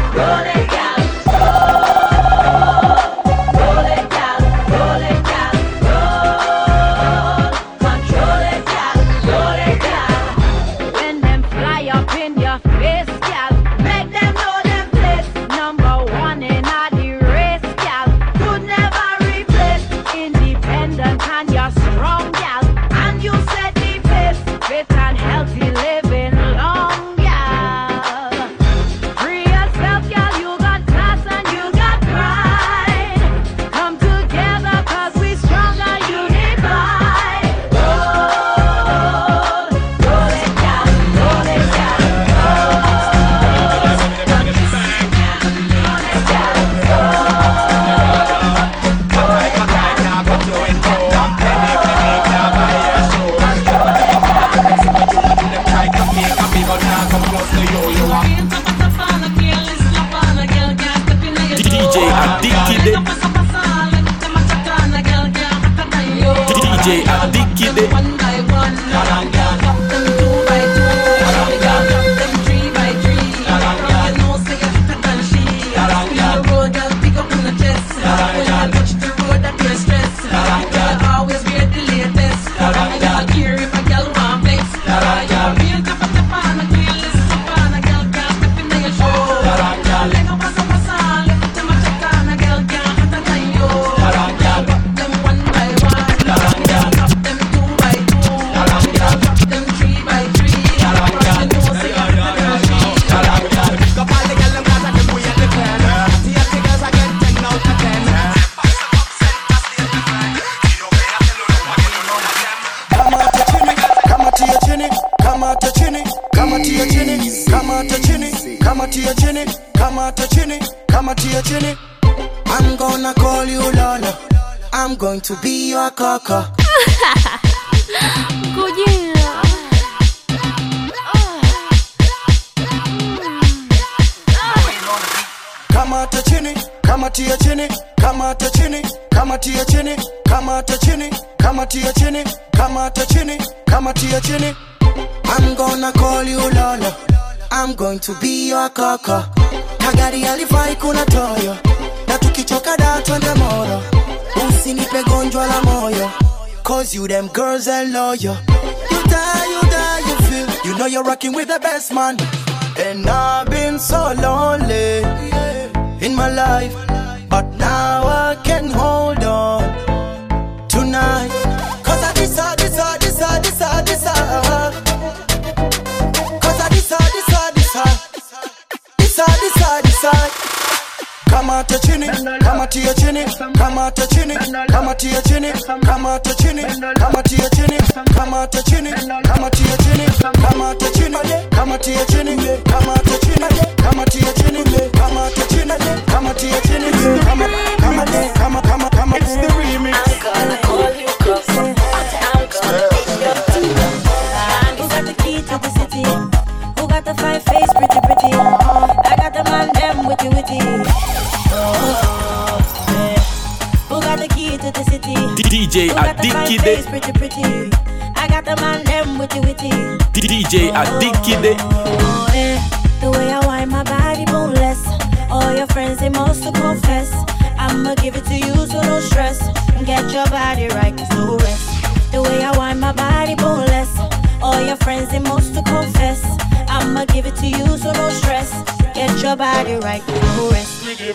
D J Adikide. One by one, drop them two by two, drop them three by three. You know say you're hotter than she. On the road, girl, pick up on the chest. When you touch the road, that you're stressed. Girl, always wear the latest. I don't care if a girl want flex. Real tapa tapa, no keyless tapa. A girl can't step in your show. Leg up a sapa sa, left them a check on. A girl can't hotter than you. Drop them one by one. Drop them two by two. kamatia chini, kamata chini, kamatia chini. I'm gonna call you Lola. I'm going to be your coco. Kujia. Kamata chini, kamatia chini, kamata chini, kamatia chini, kamata chini, kamatia chini, kamata chini, kamatia chini. I'm gonna call you Lola. I'm going to be your coco. Kagari alifai kuna toyo, na tukichoka da twende moro. Usinipe gonjwa la moyo, cause you them girls are loyal. You die, you die, you feel. You know you're rocking with the best man. And I've been so lonely in my life, but now I can hold on tonight. Cause I decide, decide, decide, decide, decide. Cause I decide, decide, decide. Decide, decide, decide. Kamata chini, kamatia chini, kamata chini, kamatia chini, kamata chini, kamatia chini, kamata chini, kamatia chini, kamata chini, kamatia chini, kamata chini, kamatia chini, kamata chini, kamatia chini, kama kama kama kama kama. It's the remix. I'm gonna call you Coco. I'm gonna be your tuba. Who got the key to the city? Who got the fine face, pretty pretty? I got the man them witty witty. Who got the key to the city? D J Adikide. Pretty pretty. I got the man them witty witty. D J Adikide. Oh, eh. The way I wind my body boneless. All your friends they must to confess. I'ma give it to you so no stress. Get your body right, cause no rest. The way I wind my body boneless. All your friends they must to confess. I'ma give it to you so no stress. Get your body right, no rest. Hey,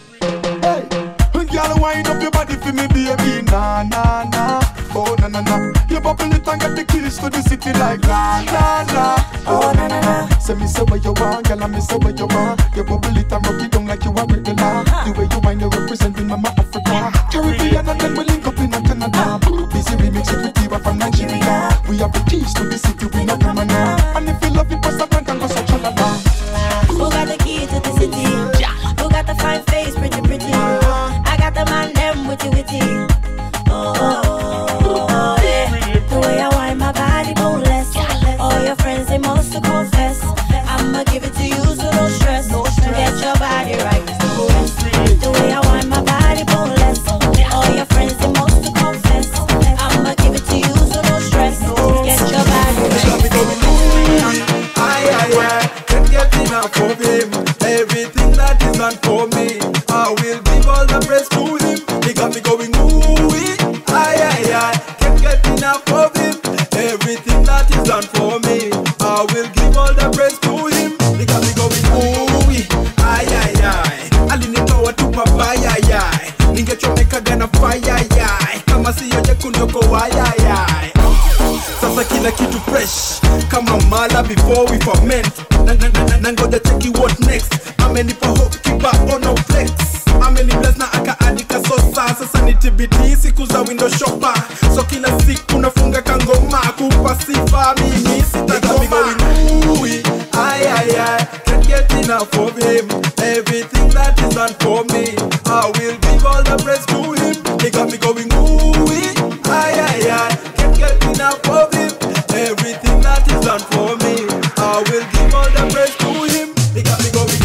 girl, wind up your body for me, baby. Nah, nah, nah. Oh, na na na. You bubble it and get the keys to the city like la la la. Oh, na na na. Say me say what you want, girl, and me say what you want. You bubble it and rock it down like you are regular. The way you wind, you representing Mama Africa. Caribbean and then we link up in a Canada. Busy remix it with Diva from Nigeria. We have the keys to the city, we no come now. And if you love it, press a button and go such a la. Who got the key to the city? Who got the fine face, pretty pretty? I got the man them witty witty. Oh, oh, oh, yeah. The way I wind my body boneless. All your friends they must to confess. I'ma give it to you so no stress. Get your body right, no rest. The way I wind my body boneless. All your friends they must to confess. I'ma give it to you so no stress. Get your body right. Aye, aye, aye. Can't get enough of him. Everything that is done for me, I will give all the praise to him. He got me going ooh-wee. Aye, aye, aye. Can't get enough of him. Everything that is done for me, I will give all the praise to him. He got me going ooh-wee. Aye, aye, aye. Alinitoa tu pabaya, aye, aye. Ningechomeka gana fire, aye, aye. Kama siyo jekundu kwa aye, aye, aye. Sasa kila kitu fresh kama mala before we ferment. Nangoja cheki what next. Amenipa hope kipa ono flex. Ameni bless na aka adika sosa. Sasa ni T B T siku za window shopper. So kila siku nafunga kangoma kupa sifa mimi sitakoma. Aye aye aye. Can't get enough of him. Everything that is done for me, I will give all the praise to him. He got me going ooh. Aye aye aye. Can't get enough of him. Everything that is done for me, I will give all the praise to him. He got me going.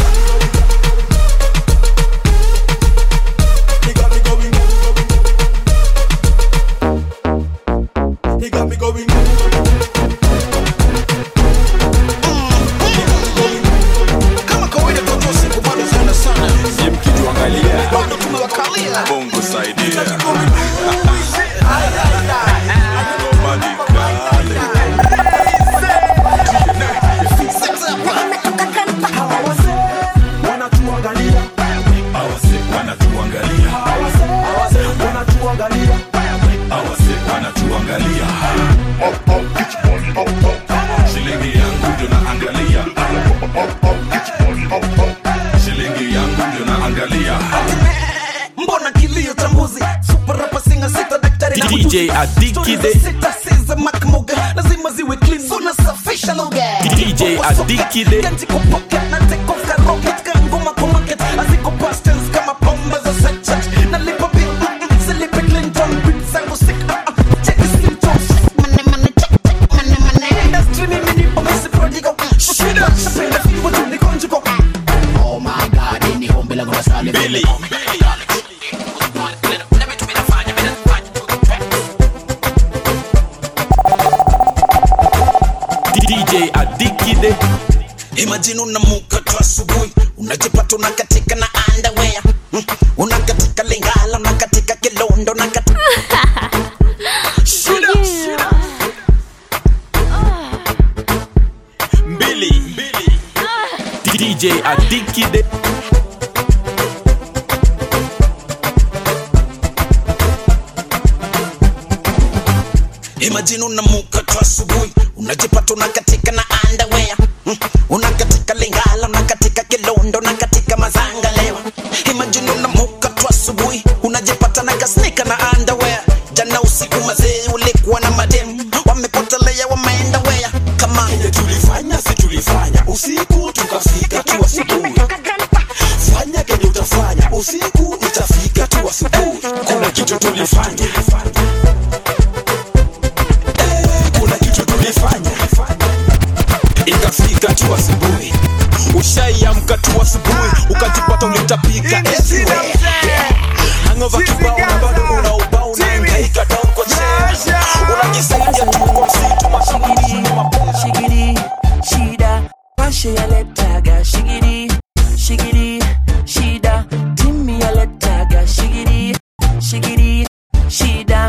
He got me going. He got me going. Kama kawaida toto siku bado zina sana. Si mkituangalia. Bado tumewakalia. Bongo saidia. Shilingi yangu ndio naangalia. Shilingi yangu ndio naangalia. Mbona kilio tambuzi? Super rapper singer sita daktari na D J Adikide. Sita seza makmoga lazima ziwe clean. Suna safisha lugha. D J Adikide. Ganti kwa pocket na take off rocket gun goma kwa market aziko pastels kama pomba za sachet na lipa bill silipe Clinton beats zangu sick check the symptoms money money check check money money industry mimi nipo mesi prodigal shida shapenda fimbo tuni conjugal oh my god ini hombe la goma sali Billy D J Adikide. Imagine unamuka tu asubuhi unajipata unakatika na underwear mm. Unakatika Lingala, unakatika Kilondo, unakatika shida shida Billy D J Adikide. Imagine unamuka tu asubuhi unajipata unakatika na underwear mm. Unakatika Lingala, unakatika Kilondo, unakatika Mazanga lewa. Imagine unamuka tu asubuhi unajipata na kasnika na underwear. Jana usiku mazee ulikuwa na madem wamepotelea wameenda wea. Kama ile tulifanya si tulifanya usiku tukafika tu asubuhi. Fanya kenye utafanya usiku itafika tu asubuhi. Kuna kitu tulifanya ikafika tu asubuhi. Ushaiamka tu asubuhi ukajipata ulitapika everywhere. Hangover kibao na bado una ubao unahangaika down kwa chair. Unajisaidia tu kwa msitu mashigiri shigiri shida pashe ya letaga shigiri shigiri shida timi ya letaga shigiri shigiri shida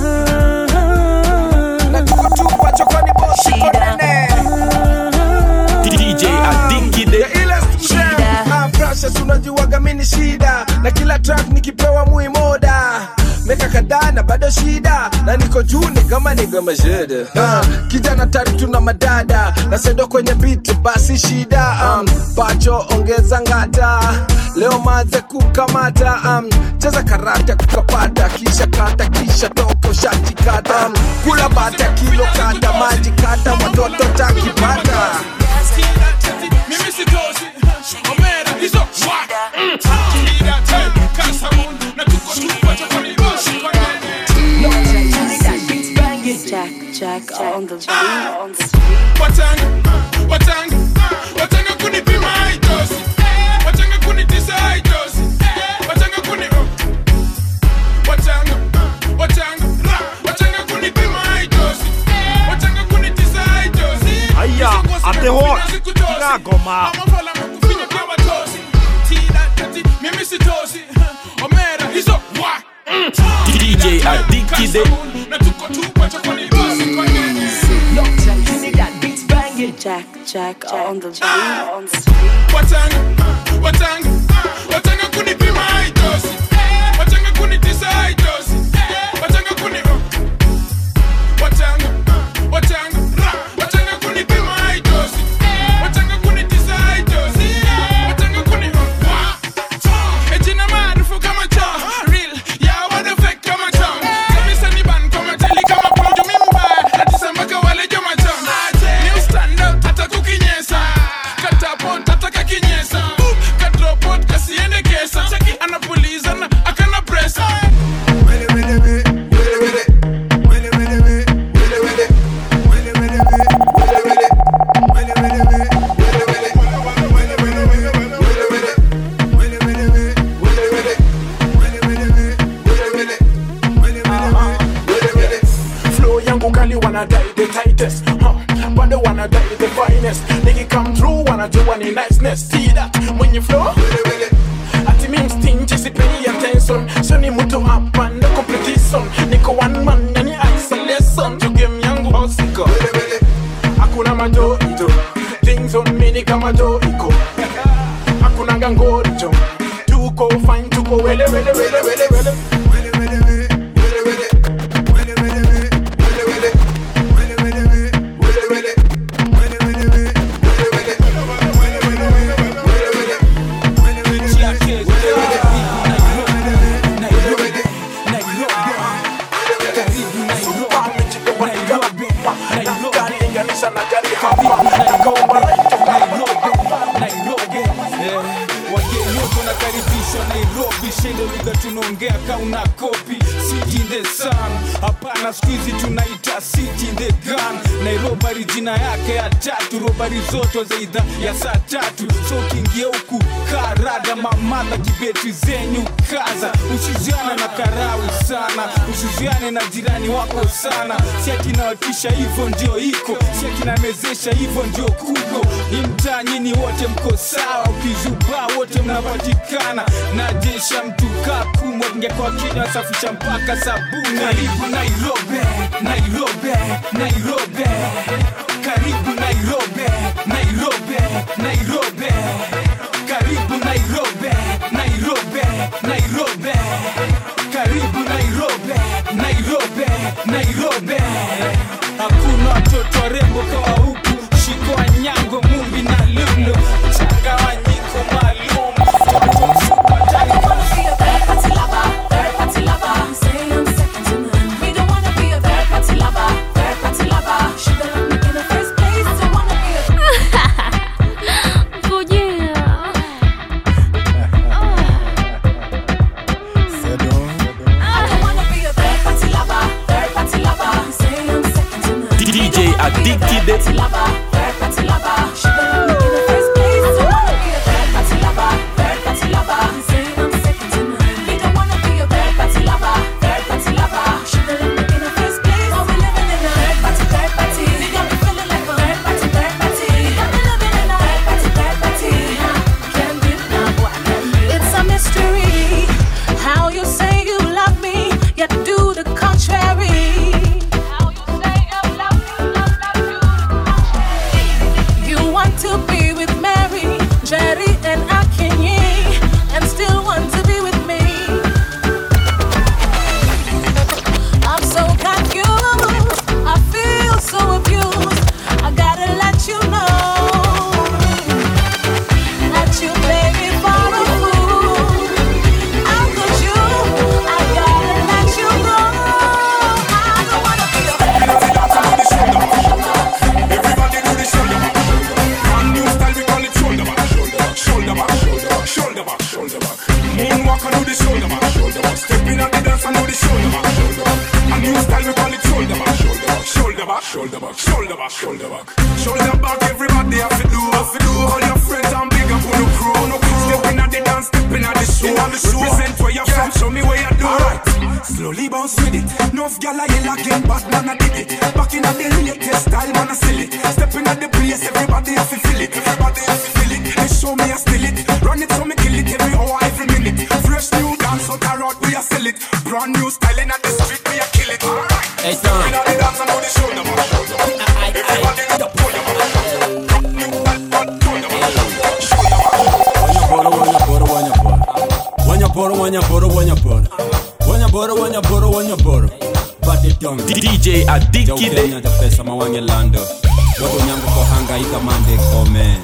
na tuko tupa chokoni bosi konene D J Adikide. Shida ah precious unajiwaga mimi shida na kila track nikipewa muimoda meka kadhaa na bado shida na niko juni kama nigga majeda uh, kijana tari tuna madada na sendo kwenye beat basi shida um, pacho ongeza ngata leo maze kukamata um, cheza karate kukapata kisha kata kisha toko shati kata um, kula bata kilo kata maji kata watoto takipata mimi sitoshi omera hizo shida shida tena kasamun na tuko tupa chokoni bosi konene Jack, Jack on the beat, on the beat. Watanga, watanga, watanga kunipima haitoshi. Watanga kunitisa haitoshi. Watanga kuni Watanga, watanga, watanga kunipima haitoshi. Watanga kunitisa haitoshi. Aya, ate hot. Kina goma. Amafala mkufinya pia watoshi. Tida tati, mimi sitoshi. Omera hizo wa. D J Adikide. Na tuko tupa chokoni bosi konene. Jack, Jack on the beat, on the beat. Watanga, watanga, watanga kunipima haitoshi. Watanga kunitisa haitoshi. Watanga kuni Watanga, watanga, watanga kunipima haitoshi. Watanga kunitisa haitoshi. Watanga kuni Ejina maarufu kama cha real, ya wada fake kama cha. Kabisa ni ban kama teli kama ponjo mimba. Natisema kwa wale joma cha. New stand out hata kukinyesa. Katapot hata kakinyesa. Katropot kasiende kesa. Chaki anapuliza na akana presa. Flow yangu kali wanna die the tightest huh? Bado wanna die the finest. Nigga come through wanna do any niceness. See that when you flow ati mimi stingy si pay attention. So ni mtu hapa na competition. Niko one man yani isolation. Tu game yangu hosiko hakuna majoito. Things on me ni kama joiko. Hakuna ngangoricho. Tuko fine tuko wele wele wele wele wele. sana squeezy tunaita city in the gun. Nairobi jina yake ya tatu, robari zote za idha ya saa tatu. So kingia huku karada mamala kibeti zenyu kaza. Usiziane na karau sana, usiziane na jirani wako sana. Si akina watisha hivyo ndio iko, si akina mezesha hivyo ndio kugo. Imta nyini wote mko sawa, ukizuba wote mnapatikana. Na jesha mtu kakumwa nge kwa Kenya safisha mpaka sabuni. Karibu Nairobi, Nairobi, Nairobi. Karibu Nairobi, Nairobi, Nairobi. Karibu Nairobi, Nairobi, Nairobi. Karibu Nairobi, Nairobi, Nairobi. Hakuna watoto warembo kwa huku, shiko anyango mumbi na lulu. Changa wanyiko maalum, toto super tani. Third party lover, third party lover. Say I'm second to none. We don't wanna be a third party lover, third party lover. Should've left me in the first place. Don't wanna be a Fujia. D J Addicted. It's a mystery how you say you love me, yet do the contrary. You want to be with Mary, Jerry, and Akinyi, and still want to be with me. I'm so confused, I feel so abused. I gotta let you know that you made me for a fool. How could you? I gotta let you go. I don't wanna be a Everybody do the shoulder back, shoulder back. One new style we call it shoulder back, shoulder back, shoulder back, shoulder back, shoulder back, shoulder back. Moonwalk and do the shoulder back, shoulder back. Stepping at the dance and do the shoulder back, shoulder back. A new style we call it shoulder back, shoulder back, shoulder back, shoulder back, shoulder back, shoulder back. Shoulder back, everybody have to do, have to do. All your friends and big up on the crew, on the crew. Stepping at the dance, stepping at the show, on the show. Represent where you're from, show me where you do. Alright, slowly bounce with it. Nuff gyal a yell again, bad man a did it. Back in the latest style, man a sell it. Stepping at the place, everybody have to feel it. Everybody have to feel it. They show me I steal it. Run it so me kill it every hour, every minute. Fresh new dance out the road, we a sell it. Brand new style in the street, we a kill it. Alright, hey, stepping at the dance and do the shoulder back, shoulder back. Everybody do the pull back, new back, shoulder back, shoulder back. Wanya poro, wanya poro, wanya poro. Wanya poro, wanya poro, wanya poro. Bate tonga. D J Addicted. Kenya ja pesa mawange lando. Dogo nyango ko hanga ikamande kome.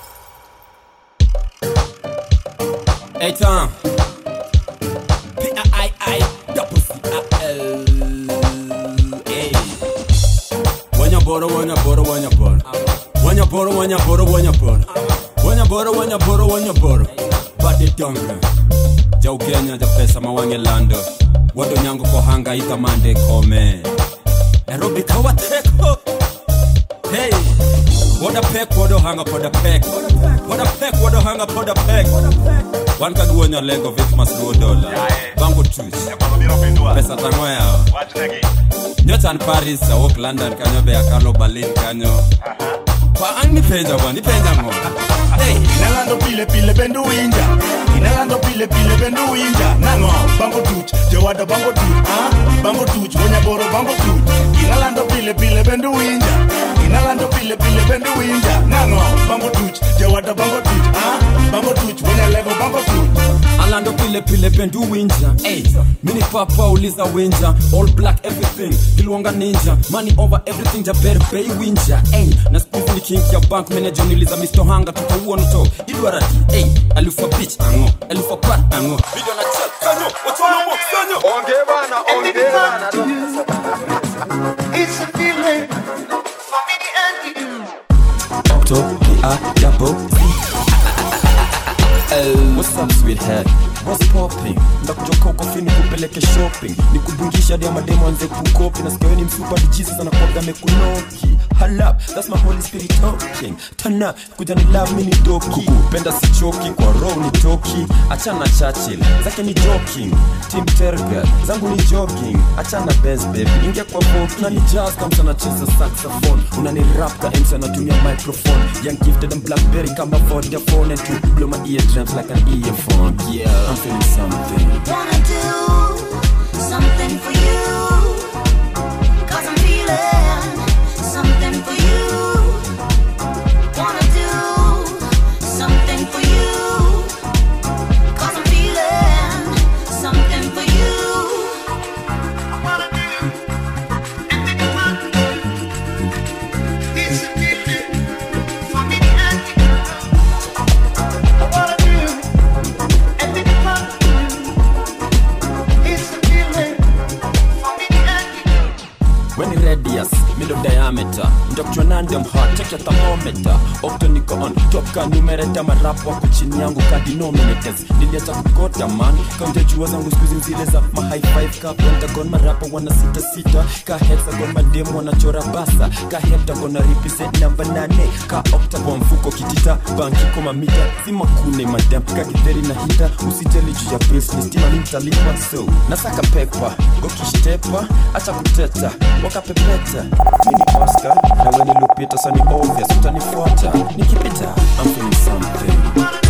Hey Tom. P I I L A. Wanya poro, wanya poro, wanya poro. Wanya poro, wanya poro, wanya poro. Wanya poro, wanya poro, wanya poro. Bate tonga. Ja Kenya ja pesa mawange lando. Wado nyango ko hanga ikamande kome. Nairobi kawa teko. Hey, what a peck, what a hanga for the peck. What a peck, what a hanga for the peck. One can go on your leg of it must go dollar. Bango choose. Pesa tango yao. Nyota Paris, walk London, kanyo be akalo Berlin kanyo. Kwa angi penja bwana, ni penja ngo. Hey, Inalando pile pile bendu inja. Inalando pile pile bendu inja. Nango bango tuch, jawada bango tuch. Ah, bango tuch, wonya boro bango tuch. Inalando pile pile bendu inja. Inalando pile pile bendu inja. Nango bango tuch, jawada bango tuch. Ah, bango tuch, wonya lego bango tuch. Alando pile pile bendu winja. Hey, mini papa uliza winja. All black everything, kilwanga ninja. Money over everything, jaber pay winja. Hey, na spifu ni king ya bank manager niliza Mister Hanga tuka uono. Idwarati, hey, alufa bitch ango, alufa pat ango. Video na chat kanyo, watono mo kanyo. Onge bana, onge bana. It's a feeling for me and you. To a double. Uh-oh. What's up sweetheart? What's popping? Ndakujoka uko fini kupeleke shopping. Nikudungisha dia mademo anze kukopi. Nasikia wewe ni msupa Jesus anakuaga mekunoki. Hala, that's my Holy Spirit talking. Tana, kuja ni love mini doki. Kukupenda sichoki, kwa roho ni toki. Achana Churchill, zake ni joking. Team Terga, zangu ni jogging. Achana Benz baby, ingia kwa box. Unani jazz kama sana cheza saxophone. Unani rap ka M C anatumia microphone. Young gifted and Blackberry kama Vodafone. And to blow my eardrums like an earphone. Yeah, I'm feeling something. Wanna do something for you, cause I'm feeling something for you. Wanna do something for you, cause I'm feeling something for you. Wanna do anything you want. It's a feeling for me and you. I wanna do anything you want. It's a feeling for me and you. When you radius, middle diameter. Ndokuchwa nande mhot, check your thermometer. Octo niko on, top ka numerator. Marap wako chini yangu ka denominators. Niliacha kukota man, kaunja chua zangu skuzi mzile za ma high five ka pentagon. Marapa wana sita sita, ka hexagon mademu wanachora basa. Ka heptagon na represent number nane. Ka octagon mfuko kitita, banki koma mita. Zima kune madam, ka githeri na hita. Usijali juu ya bracelet, stima nitalipa so. Nasaka pepa, go kishitepa, acha kuteta. Waka pepeta, mini Oscar. Na weni lupita so ni obvious, utanifuata. Nikipita, I'm feeling something.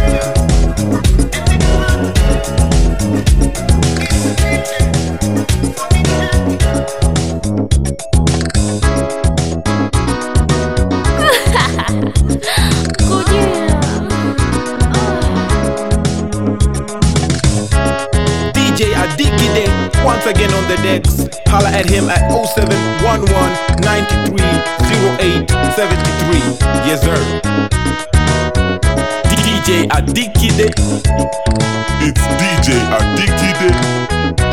D J Adikide, once again on the decks. Holla at him at oh seven one one, nine three oh eight, seven three. Yes sir. D J Adikide. It's D J Adikide.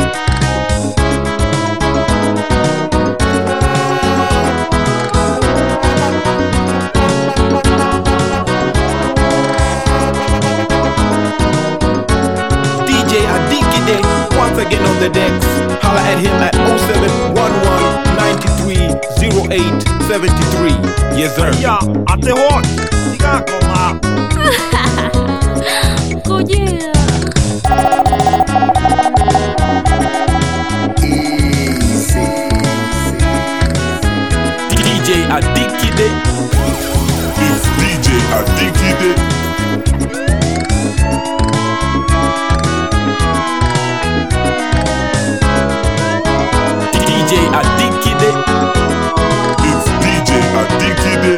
Once again on the decks. Holla at him at oh seven one one, nine three oh eight, seven three. Yes sir. Yeah, at the what? Diga koma. Kujia. D J Adikide. It's D J Adikide. D J Adikide. It's D J Adikide.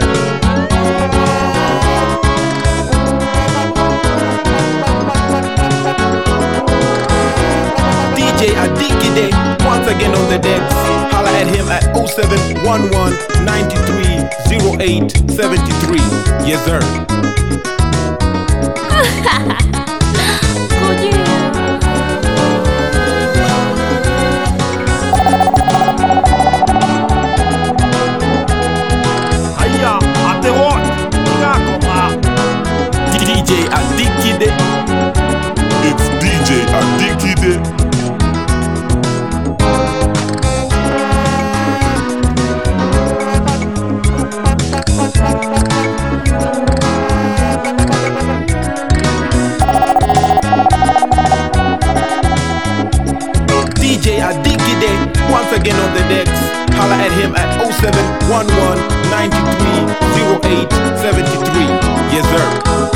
D J Adikide, once again on the decks. Holla at him at oh seven one one, nine three oh eight, seven three. Yes sir. Hiya, at the what? Diga koma. D J Adikide. It's D J Adikide. D J Adikide, once again on the decks. Holla at him at oh seven one one, nine three oh eight, seven three. Yes sir.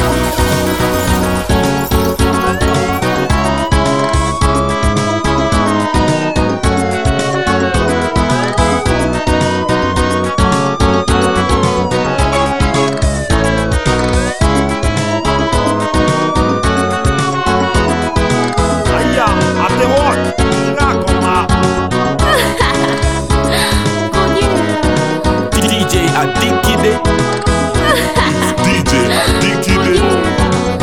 Hiya, at the what? Diga koma. D J Adikide. It's D J Adikide.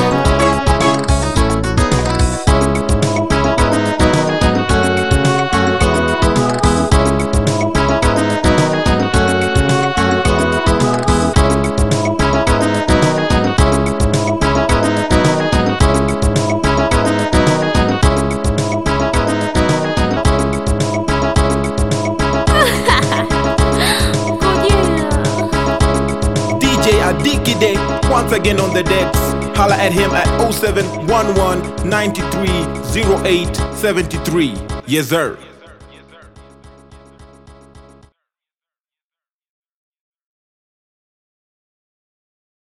once again on the decks. Holla at him at oh seven one one, nine three, oh eight seven three. Yes, sir.